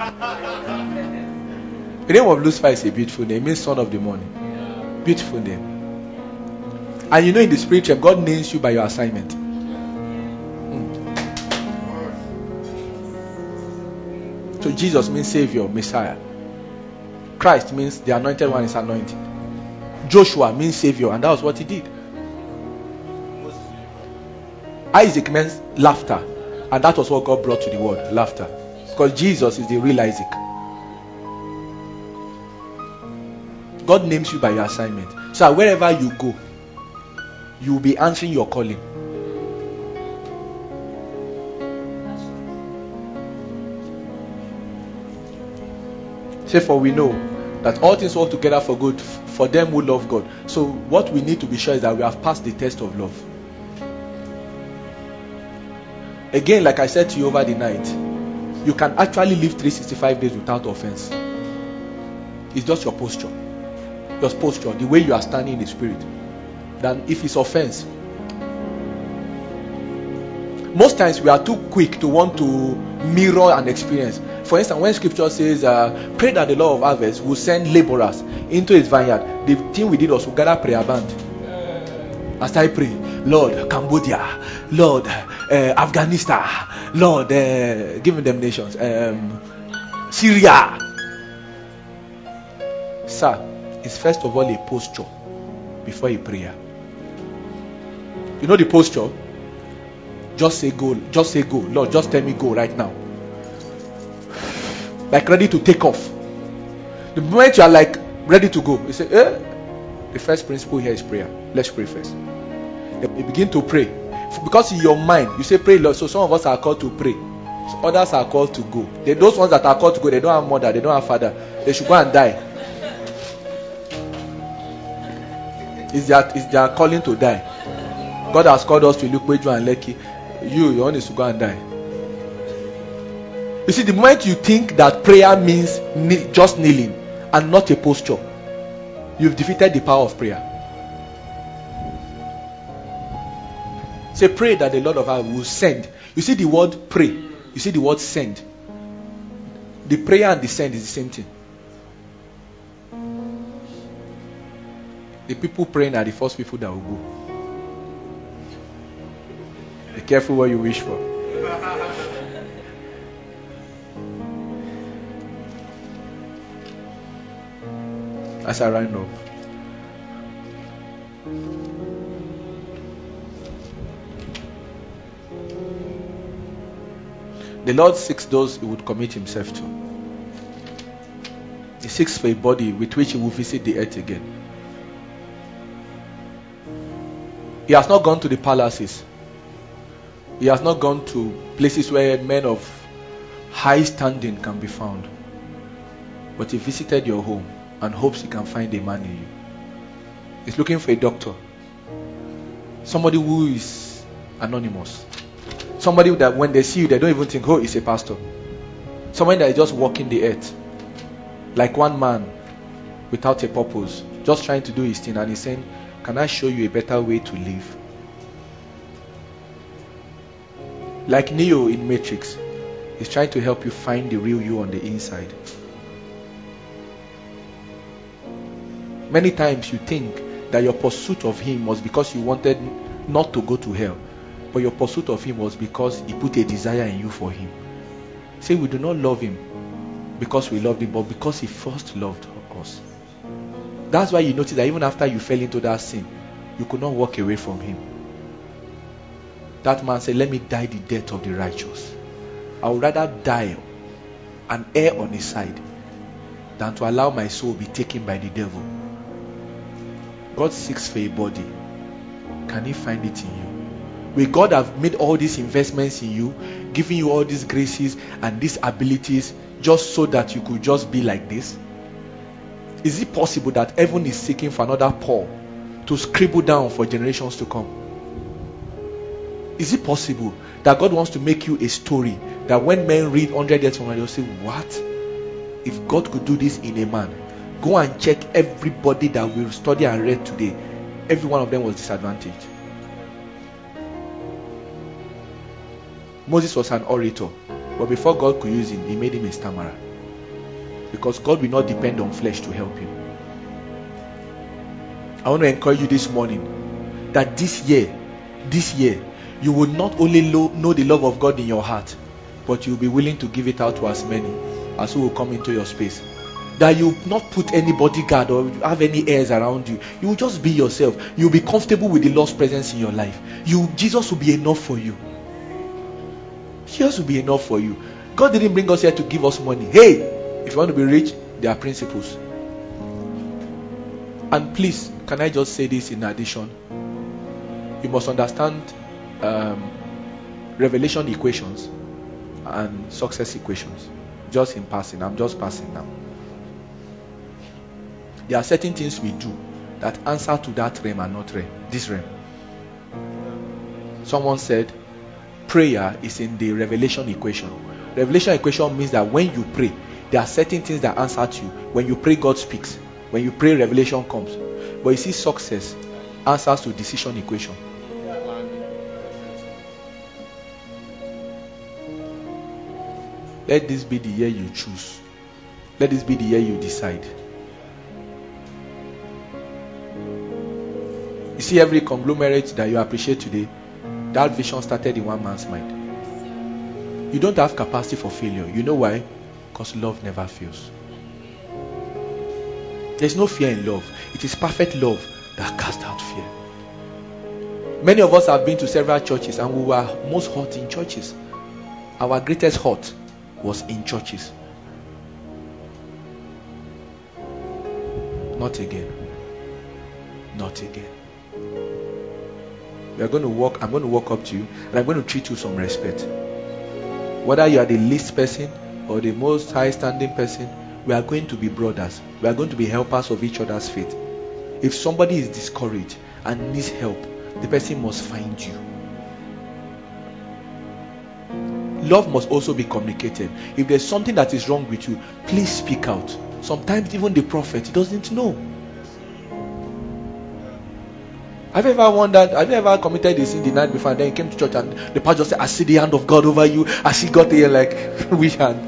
The name of Lucifer is a beautiful name. It means son of the morning. Beautiful name. And you know, in the spiritual, God names you by your assignment. Mm. So Jesus means Savior, Messiah. Christ means the anointed one is anointed. Joshua means Savior, and that was what he did. Isaac means laughter, and that was what God brought to the world, laughter. Because Jesus is the real Isaac. God names you by your assignment. So wherever you go, you will be answering your calling. Say, for we know that all things work together for good for them who love God. So what we need to be sure is that we have passed the test of love. Again, like I said to you over the night, you can actually live three hundred sixty-five days without offense. It's just your posture. Your posture, the way you are standing in the spirit. Than if it's offense. Most times we are too quick to want to mirror an experience. For instance, when scripture says, uh, pray that the Lord of harvest will send laborers into his vineyard, the thing we did was to gather prayer band. As I pray, Lord, Cambodia, Lord, uh, Afghanistan, Lord, uh, give them nations, um, Syria. Sir, it's first of all a posture before a prayer. You know the posture? Just say go. Just say go. Lord, just tell me go right now. Like ready to take off. The moment you are like ready to go, you say, eh, the first principle here is prayer. Let's pray first. You begin to pray. Because in your mind, you say pray, Lord. So some of us are called to pray. So others are called to go. They, those ones that are called to go, they don't have mother, they don't have father. They should go and die. It's their, it's their calling to die. God has called us to Ilukweju and Lekki. You, your own is to go and die. You see, the moment you think that prayer means knee, just kneeling and not a posture, you've defeated the power of prayer. Say, pray that the Lord of heaven will send. You see the word pray. You see the word send. The prayer and the send is the same thing. The people praying are the first people that will go. Be careful what you wish for. As I round up, the Lord seeks those He would commit Himself to. He seeks for a body with which He will visit the earth again. He has not gone to the palaces. He has not gone to places where men of high standing can be found. But He visited your home and hopes He can find a man in you. He's looking for a doctor. Somebody who is anonymous. Somebody that when they see you, they don't even think, oh, it's a pastor. Somebody that is just walking the earth. Like one man without a purpose. Just trying to do his thing. And he's saying, can I show you a better way to live? Like Neo in Matrix. He's trying to help you find the real you on the inside. Many times you think that your pursuit of Him was because you wanted not to go to hell. But your pursuit of Him was because He put a desire in you for Him. Say, we do not love Him because we loved Him, but because He first loved us. That's why you notice that even after you fell into that sin, you could not walk away from Him. That man said, let me die the death of the righteous. I would rather die and err on His side than to allow my soul be taken by the devil. God seeks for a body. Can He find it in you? Will God have made all these investments in you, giving you all these graces and these abilities just so that you could just be like this? Is it possible that heaven is seeking for another Paul to scribble down for generations to come? Is it possible that God wants to make you a story that when men read one hundred years from now, they'll say, what? If God could do this in a man, go and check everybody that we study and read today. Every one of them was disadvantaged. Moses was an orator, but before God could use him, He made him a stammerer. Because God will not depend on flesh to help him. I want to encourage you this morning that this year, this year, you will not only lo- know the love of God in your heart, but you'll be willing to give it out to as many as who will come into your space. That you will not put any bodyguard or have any heirs around you. You will just be yourself. You'll be comfortable with the Lord's presence in your life. You, Jesus will be enough for you. Jesus will be enough for you. God didn't bring us here to give us money. Hey, if you want to be rich, there are principles. And please, can I just say this in addition? You must understand um, revelation equations and success equations. Just in passing. I'm just passing now. There are certain things we do that answer to that realm and not realm. This realm. Someone said, prayer is in the revelation equation. Revelation equation means that when you pray, there are certain things that answer to you. When you pray, God speaks. When you pray, revelation comes. But you see, success answers to decision equation. Let this be the year you choose. Let this be the year you decide. You see, every conglomerate that you appreciate today, that vision started in one man's mind. You don't have capacity for failure. You know why? Because love never fails. There's no fear in love. It is perfect love that casts out fear. Many of us have been to several churches and we were most hurt in churches. Our greatest hurt was in churches. Not again. Not again. We are going to walk, I'm going to walk up to you and I'm going to treat you with some respect. Whether you are the least person or the most high standing person, we are going to be brothers. We are going to be helpers of each other's faith. If somebody is discouraged and needs help, the person must find you. Love must also be communicated. If there's something that is wrong with you, please speak out. Sometimes even the prophet doesn't know. Have you ever wondered, have you ever committed a sin the night before and then you came to church and the pastor said, I see the hand of God over you. I see God here, like, which hand?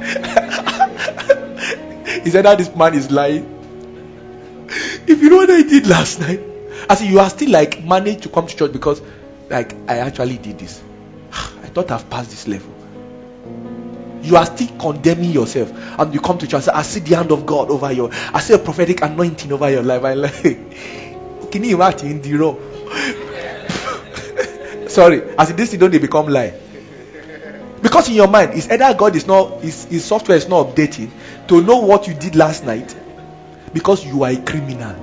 He said that this man is lying. If you know what I did last night, I said, you are still like managed to come to church because like I actually did this. I thought I've passed this level. You are still condemning yourself and you come to church and say, I see the hand of God over you. I see a prophetic anointing over your life. I'm like, can you imagine the row? Sorry, as this thing don't they become lie. Because in your mind, it's either God is not, his, his software is not updating to know what you did last night because you are a criminal.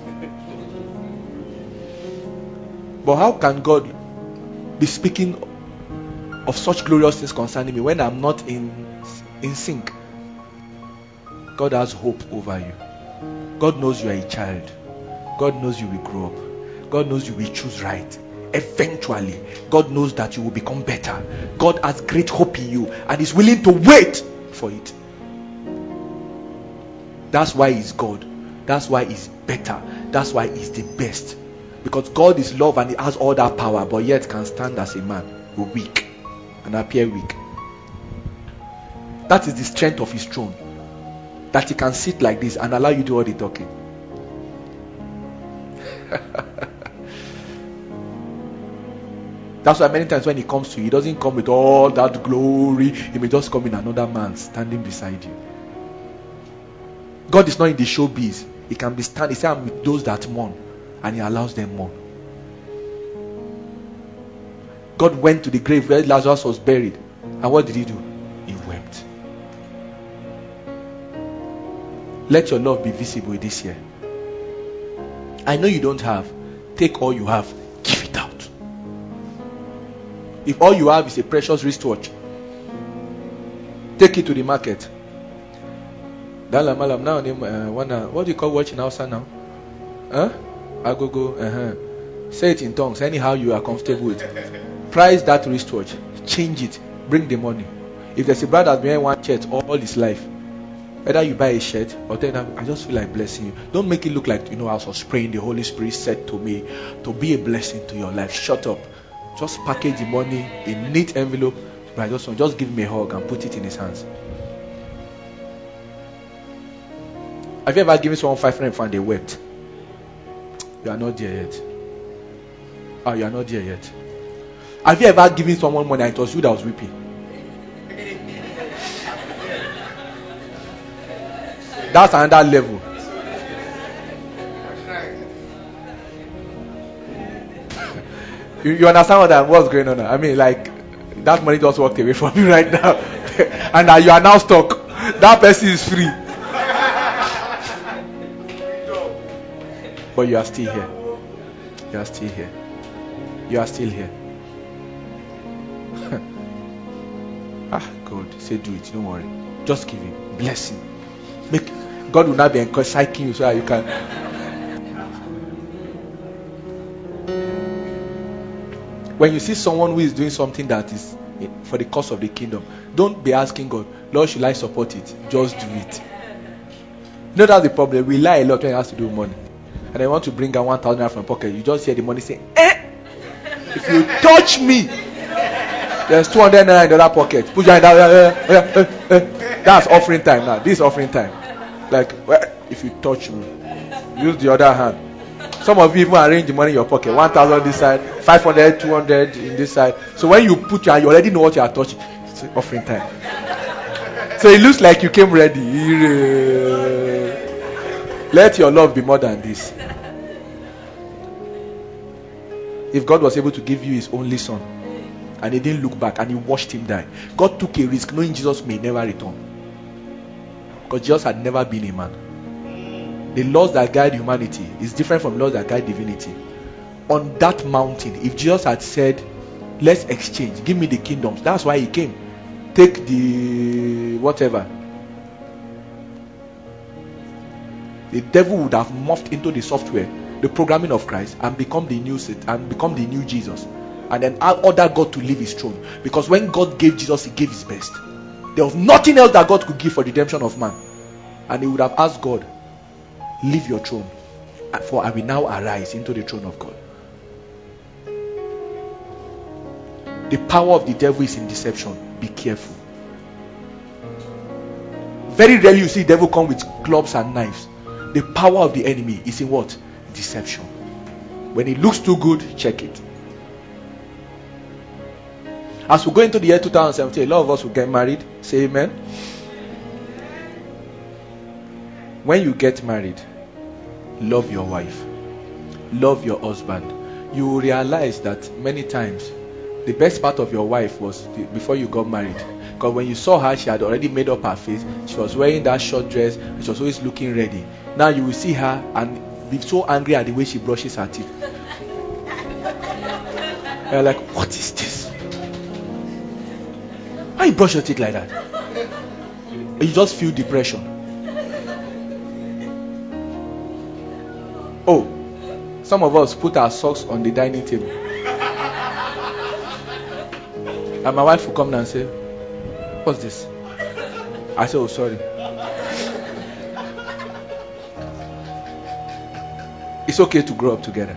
But how can God be speaking of such glorious things concerning me when I'm not in, in sync? God has hope over you. God knows you are a child. God knows you will grow up. God knows you will choose right. Eventually, God knows that you will become better. God has great hope in you and is willing to wait for it. That's why He's God. That's why He's better. That's why He's the best. Because God is love and He has all that power, but yet can stand as a man, weak, and appear weak. That is the strength of His throne. That He can sit like this and allow you to do all the talking. That's why many times when He comes to you, He doesn't come with all that glory. He may just come in another man standing beside you. God is not in the showbiz. He can be standing. He said, I'm with those that mourn, and He allows them mourn. God went to the grave where Lazarus was buried, and what did He do? He wept. Let your love be visible this year. I know you don't have. Take all you have, give it out. If all you have is a precious wristwatch, take it to the market. Dala malam now, what do you call watching outside now? Huh? Agogo. Uh-huh. Say it in tongues. Anyhow you are comfortable with. Price that wristwatch. Change it. Bring the money. If there's a brother that's behind one church all his life, whether you buy a shirt or tell them, I just feel like blessing you. Don't make it look like, you know, I was praying, the Holy Spirit said to me to be a blessing to your life. Shut up. Just package the money in a neat envelope. But I just want, just give me a hug and put it in his hands. Have you ever given someone five hundred and they wept? You are not there yet. Oh, you are not there yet. Have you ever given someone money and it was you that was weeping? That's another level. you, you understand what that, what's going on now? I mean, like, that money just walked away from you right now. And now you are now stuck. That person is free. But you are still here. You are still here. You are still here. Ah, God, say do it. Don't worry. Just give it. Bless him. Make God will not be psyching you so that you can. When you see someone who is doing something that is for the cause of the kingdom, don't be asking God, Lord, should I support it? Just do it. You know that's the problem. We lie a lot when it has to do with money. And I want to bring out one thousand naira from my pocket. You just hear the money say, eh? If you touch me, there's two hundred naira in the other pocket. Put your hand down. Uh, uh, uh, uh. That's offering time now. This is offering time. Like, well, if you touch me, use the other hand. Some of you even arrange the money in your pocket. one thousand this side, five hundred, two hundred in this side. So when you put your hand, you already know what you are touching. It's offering time. So it looks like you came ready. Let your love be more than this. If God was able to give you his only son and he didn't look back and he watched him die, God took a risk knowing Jesus may never return. Because Jesus had never been a man. The laws that guide humanity is different from laws that guide divinity. On that mountain, if Jesus had said, let's exchange, give me the kingdoms, that's why he came. Take the whatever. The devil would have morphed into the software, the programming of Christ, and become the new and become the new Jesus, and then order God to leave his throne. Because when God gave Jesus, he gave his best. There was nothing else that God could give for the redemption of man. And he would have asked God, leave your throne, for I will now arise into the throne of God. The power of the devil is in deception. Be careful. Very rarely you see the devil come with clubs and knives. The power of the enemy is in what? Deception. When it looks too good, check it. As we go into the year two thousand seventeen, a lot of us will get married. Say amen. When you get married, love your wife, love your husband. You will realize that many times the best part of your wife was the, before you got married. Because when you saw her, she had already made up her face. She was wearing that short dress. She was always looking ready. Now you will see her and be so angry at the way she brushes her teeth. You're like, what is this? Why you brush your teeth like that? And you just feel depression. Oh, some of us put our socks on the dining table. And my wife will come down and say, what's this? I say, oh, sorry. It's okay to grow up together.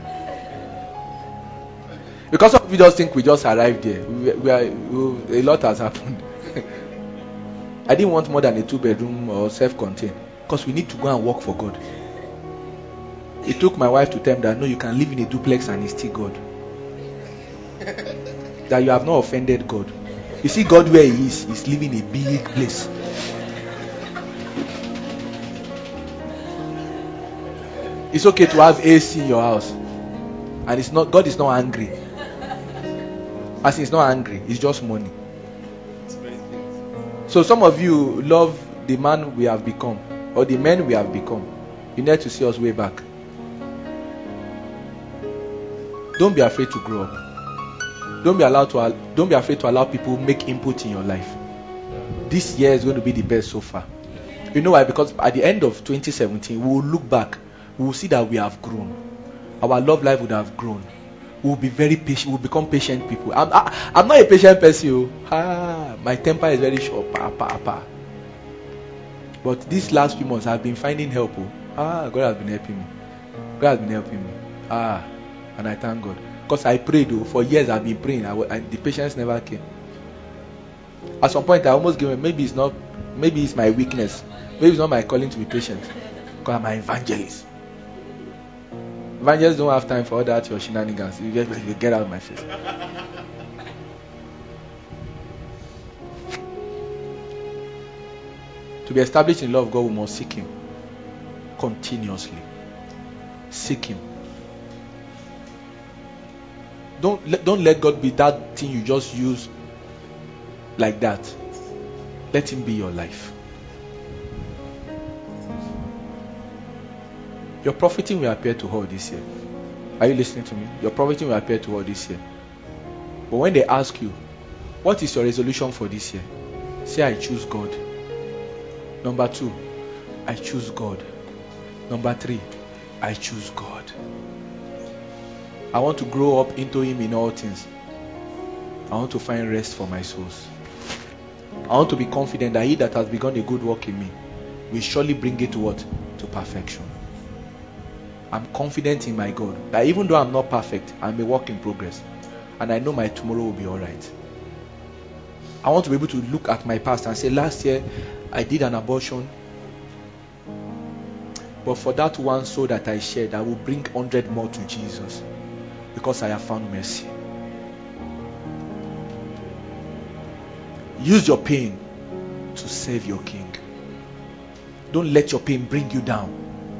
Because we just think we just arrived there. We, we are, we, a lot has happened. I didn't want more than a two bedroom or self-contained. Because we need to go and work for God. It took my wife to tell me that no, you can live in a duplex and it's still God. That you have not offended God. You see God where he is, he's living in a big place. It's okay to have A C in your house. And it's not, God is not angry. As he's not angry, it's just money. So some of you love the man we have become, or the men we have become. You need to see us way back. Don't be afraid to grow up. Don't be allowed to. Don't be afraid to allow people make input in your life. This year is going to be the best so far. You know why? Because at the end of twenty seventeen, we will look back. We will see that we have grown. Our love life would have grown. We will be very patient. We will become patient people. I'm, I, I'm not a patient person. Ah, my temper is very short. Pa, pa, pa. But these last few months, I've been finding help. Oh. Ah, God has been helping me. God has been helping me. Ah, and I thank God. Because I prayed, oh, for years I've been praying. I, I, the patience never came. At some point, I almost gave up. Maybe it's not, maybe it's my weakness. Maybe it's not my calling to be patient. Because I'm an evangelist. Evangelists don't have time for all that your shenanigans. You get, you get out of my face. To be established in love of God, we must seek Him continuously. Seek Him. Don't let, don't let God be that thing you just use like that. Let Him be your life. Your profiting will appear to all this year. Are you listening to me? Your profiting will appear to all this year. But when they ask you, what is your resolution for this year? Say, I choose God. Number two, I choose God. Number three, I choose God. I want to grow up into Him in all things. I want to find rest for my souls. I want to be confident that He that has begun a good work in me will surely bring it to what? To perfection. I'm confident in my God that even though I'm not perfect, I'm a work in progress. And I know my tomorrow will be alright. I want to be able to look at my past and say, last year I did an abortion. But for that one soul that I shared, I will bring one hundred more to Jesus. Because I have found mercy. Use your pain to save your King. Don't let your pain bring you down.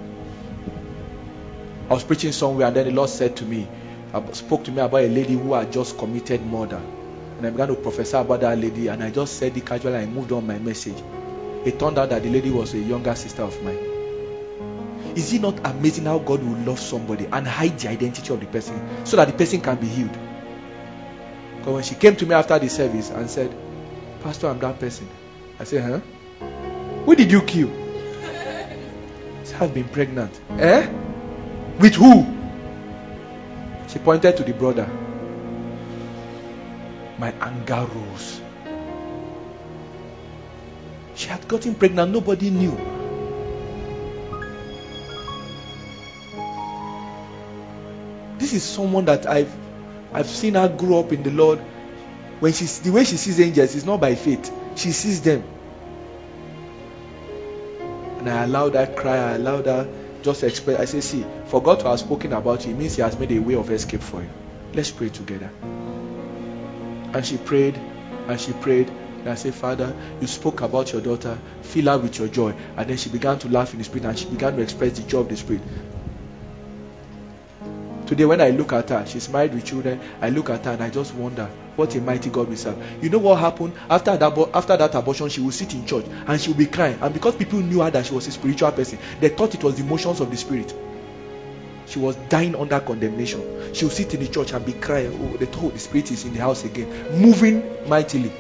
I was preaching somewhere and then the Lord said to me, spoke to me about a lady who had just committed murder. And I began to prophesy about that lady, and I just said it casually and I moved on my message. It turned out that the lady was a younger sister of mine. Is it not amazing how God will love somebody and hide the identity of the person so that the person can be healed? Because when she came to me after the service and said, Pastor, I'm that person. I said, huh? Who did you kill? She said, I've been pregnant. Eh? With who? She pointed to the brother. My anger rose. She had gotten pregnant. Nobody knew. This is someone that I've I've seen her grow up in the Lord. When she's the way she sees angels is not by faith. She sees them. And I allowed her cry. I allowed her just express. I say, see, for God to have spoken about you, it means He has made a way of escape for you. Let's pray together. And she prayed, and she prayed. And I said, Father, you spoke about your daughter. Fill her with your joy. And then she began to laugh in the Spirit, and she began to express the joy of the Spirit. Today, when I look at her, she's married with children. I look at her and I just wonder, what a mighty God we serve. You know what happened? After that, after that abortion, she will sit in church and she will be crying. And because people knew her that she was a spiritual person, they thought it was the motions of the Spirit. She was dying under condemnation. She will sit in the church and be crying. Oh, they thought the Spirit is in the house again, moving mightily.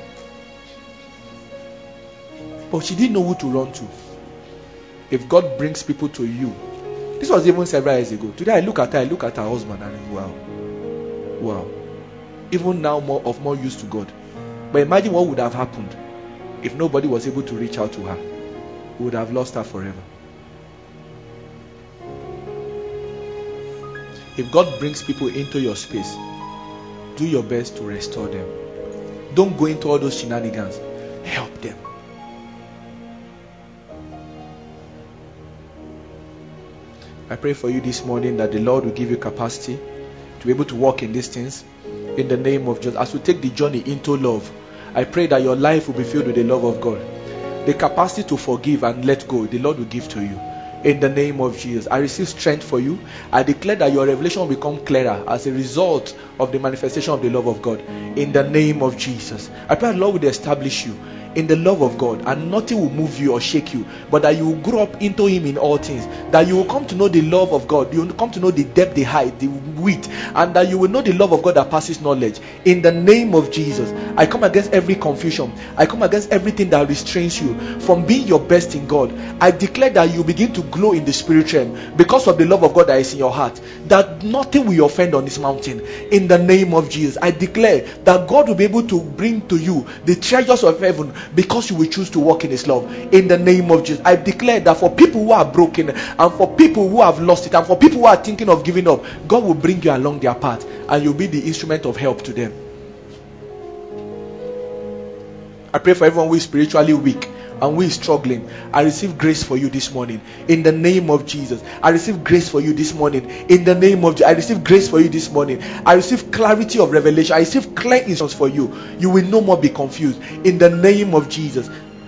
But she didn't know who to run to. If God brings people to you, this was even several years ago. Today I look at her, I look at her husband and wow. Wow. Even now more of more use to God. But imagine what would have happened if nobody was able to reach out to her. We would have lost her forever. If God brings people into your space, do your best to restore them. Don't go into all those shenanigans. Help them. I pray for you this morning that the Lord will give you capacity to be able to walk in these things in the name of Jesus. As we take the journey into love, I pray that your life will be filled with the love of God. The capacity to forgive and let go, the Lord will give to you in the name of Jesus. I receive strength for you. I declare that your revelation will become clearer as a result of the manifestation of the love of God in the name of Jesus. I pray the Lord will establish you in the love of God, and nothing will move you or shake you, but that you will grow up into Him in all things, that you will come to know the love of God, you will come to know the depth, the height, the width, and that you will know the love of God that passes knowledge in the name of Jesus. I come against every confusion. I come against everything that restrains you from being your best in God. I declare that you begin to glow in the spirit realm because of the love of God that is in your heart, that nothing will offend on this mountain in the name of Jesus. I declare that God will be able to bring to you the treasures of heaven because you will choose to walk in His love in the name of Jesus. I declare that for people who are broken, and for people who have lost it, and for people who are thinking of giving up, God will bring you along their path, and you'll be the instrument of help to them. I pray for everyone who is spiritually weak and who is struggling. I receive grace for you this morning in the name of Jesus. I receive grace for you this morning in the name of Jesus. I receive grace for you this morning. I receive clarity of revelation. I receive clear instructions for you. You will no more be confused in the name of Jesus.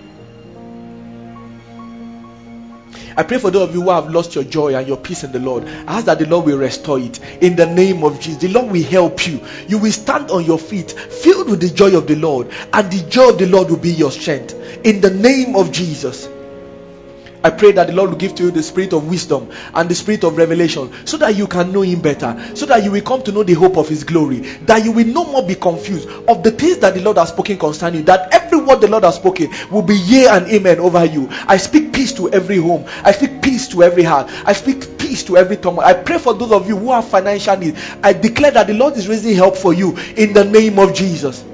I pray for those of you who have lost your joy and your peace in the Lord. I ask that the Lord will restore it in the name of Jesus. The Lord will help you. You will stand on your feet filled with the joy of the Lord, and the joy of the Lord will be your strength in the name of Jesus. I pray that the Lord will give to you the spirit of wisdom and the spirit of revelation, so that you can know Him better, so that you will come to know the hope of His glory, that you will no more be confused of the things that the Lord has spoken concerning you, that every word the Lord has spoken will be yea and amen over you. I speak peace to every home. I speak peace to every heart. I speak peace to every tongue. I pray for those of you who have financial needs. I declare that the Lord is raising help for you in the name of Jesus.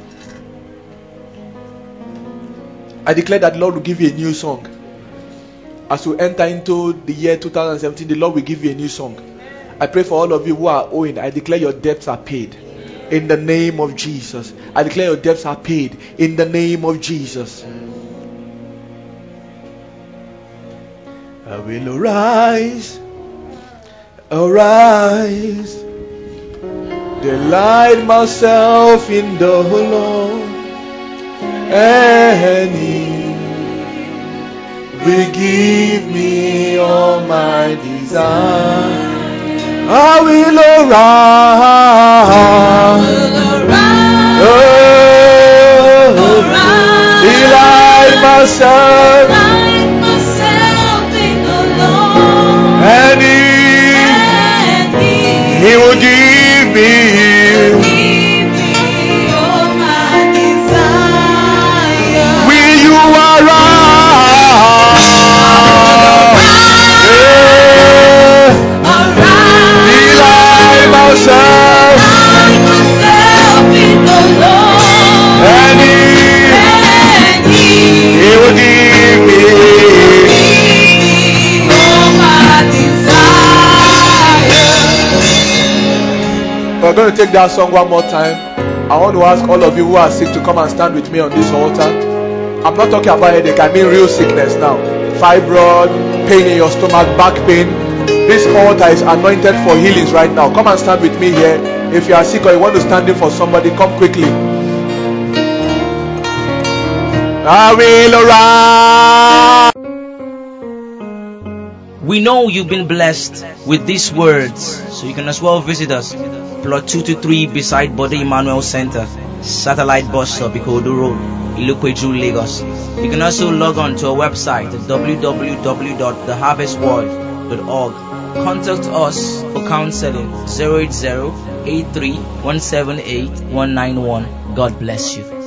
I declare that the Lord will give you a new song. As we enter into the year two thousand seventeen, the Lord will give you a new song. I pray for all of you who are owing. I declare your debts are paid in the name of Jesus. I declare your debts are paid in the name of Jesus. I will arise, arise, delight myself in the Lord, and He will give me all my desire. I will arise, oh, delight myself, myself in the Lord. around. Delight myself. And he, he will give me we're going to take that song one more time. I want to ask all of you who are sick to come and stand with me on this altar. I'm not talking about headache, I mean real sickness now. Fibroid, pain in your stomach, back pain. This altar is anointed for healings right now. Come and stand with me here. If you are sick or you want to stand in for somebody, come quickly. I will arise. We know you've been blessed with these words, so you can as well visit us. Plot two to three beside Bode Emmanuel Center, Satellite Bus Stop, Ikodu Road, Ilukweju, Lagos. You can also log on to our website at w w w dot the harvest world dot org. Contact us for counseling zero eight zero, eight three one seven eight, one nine one. God bless you.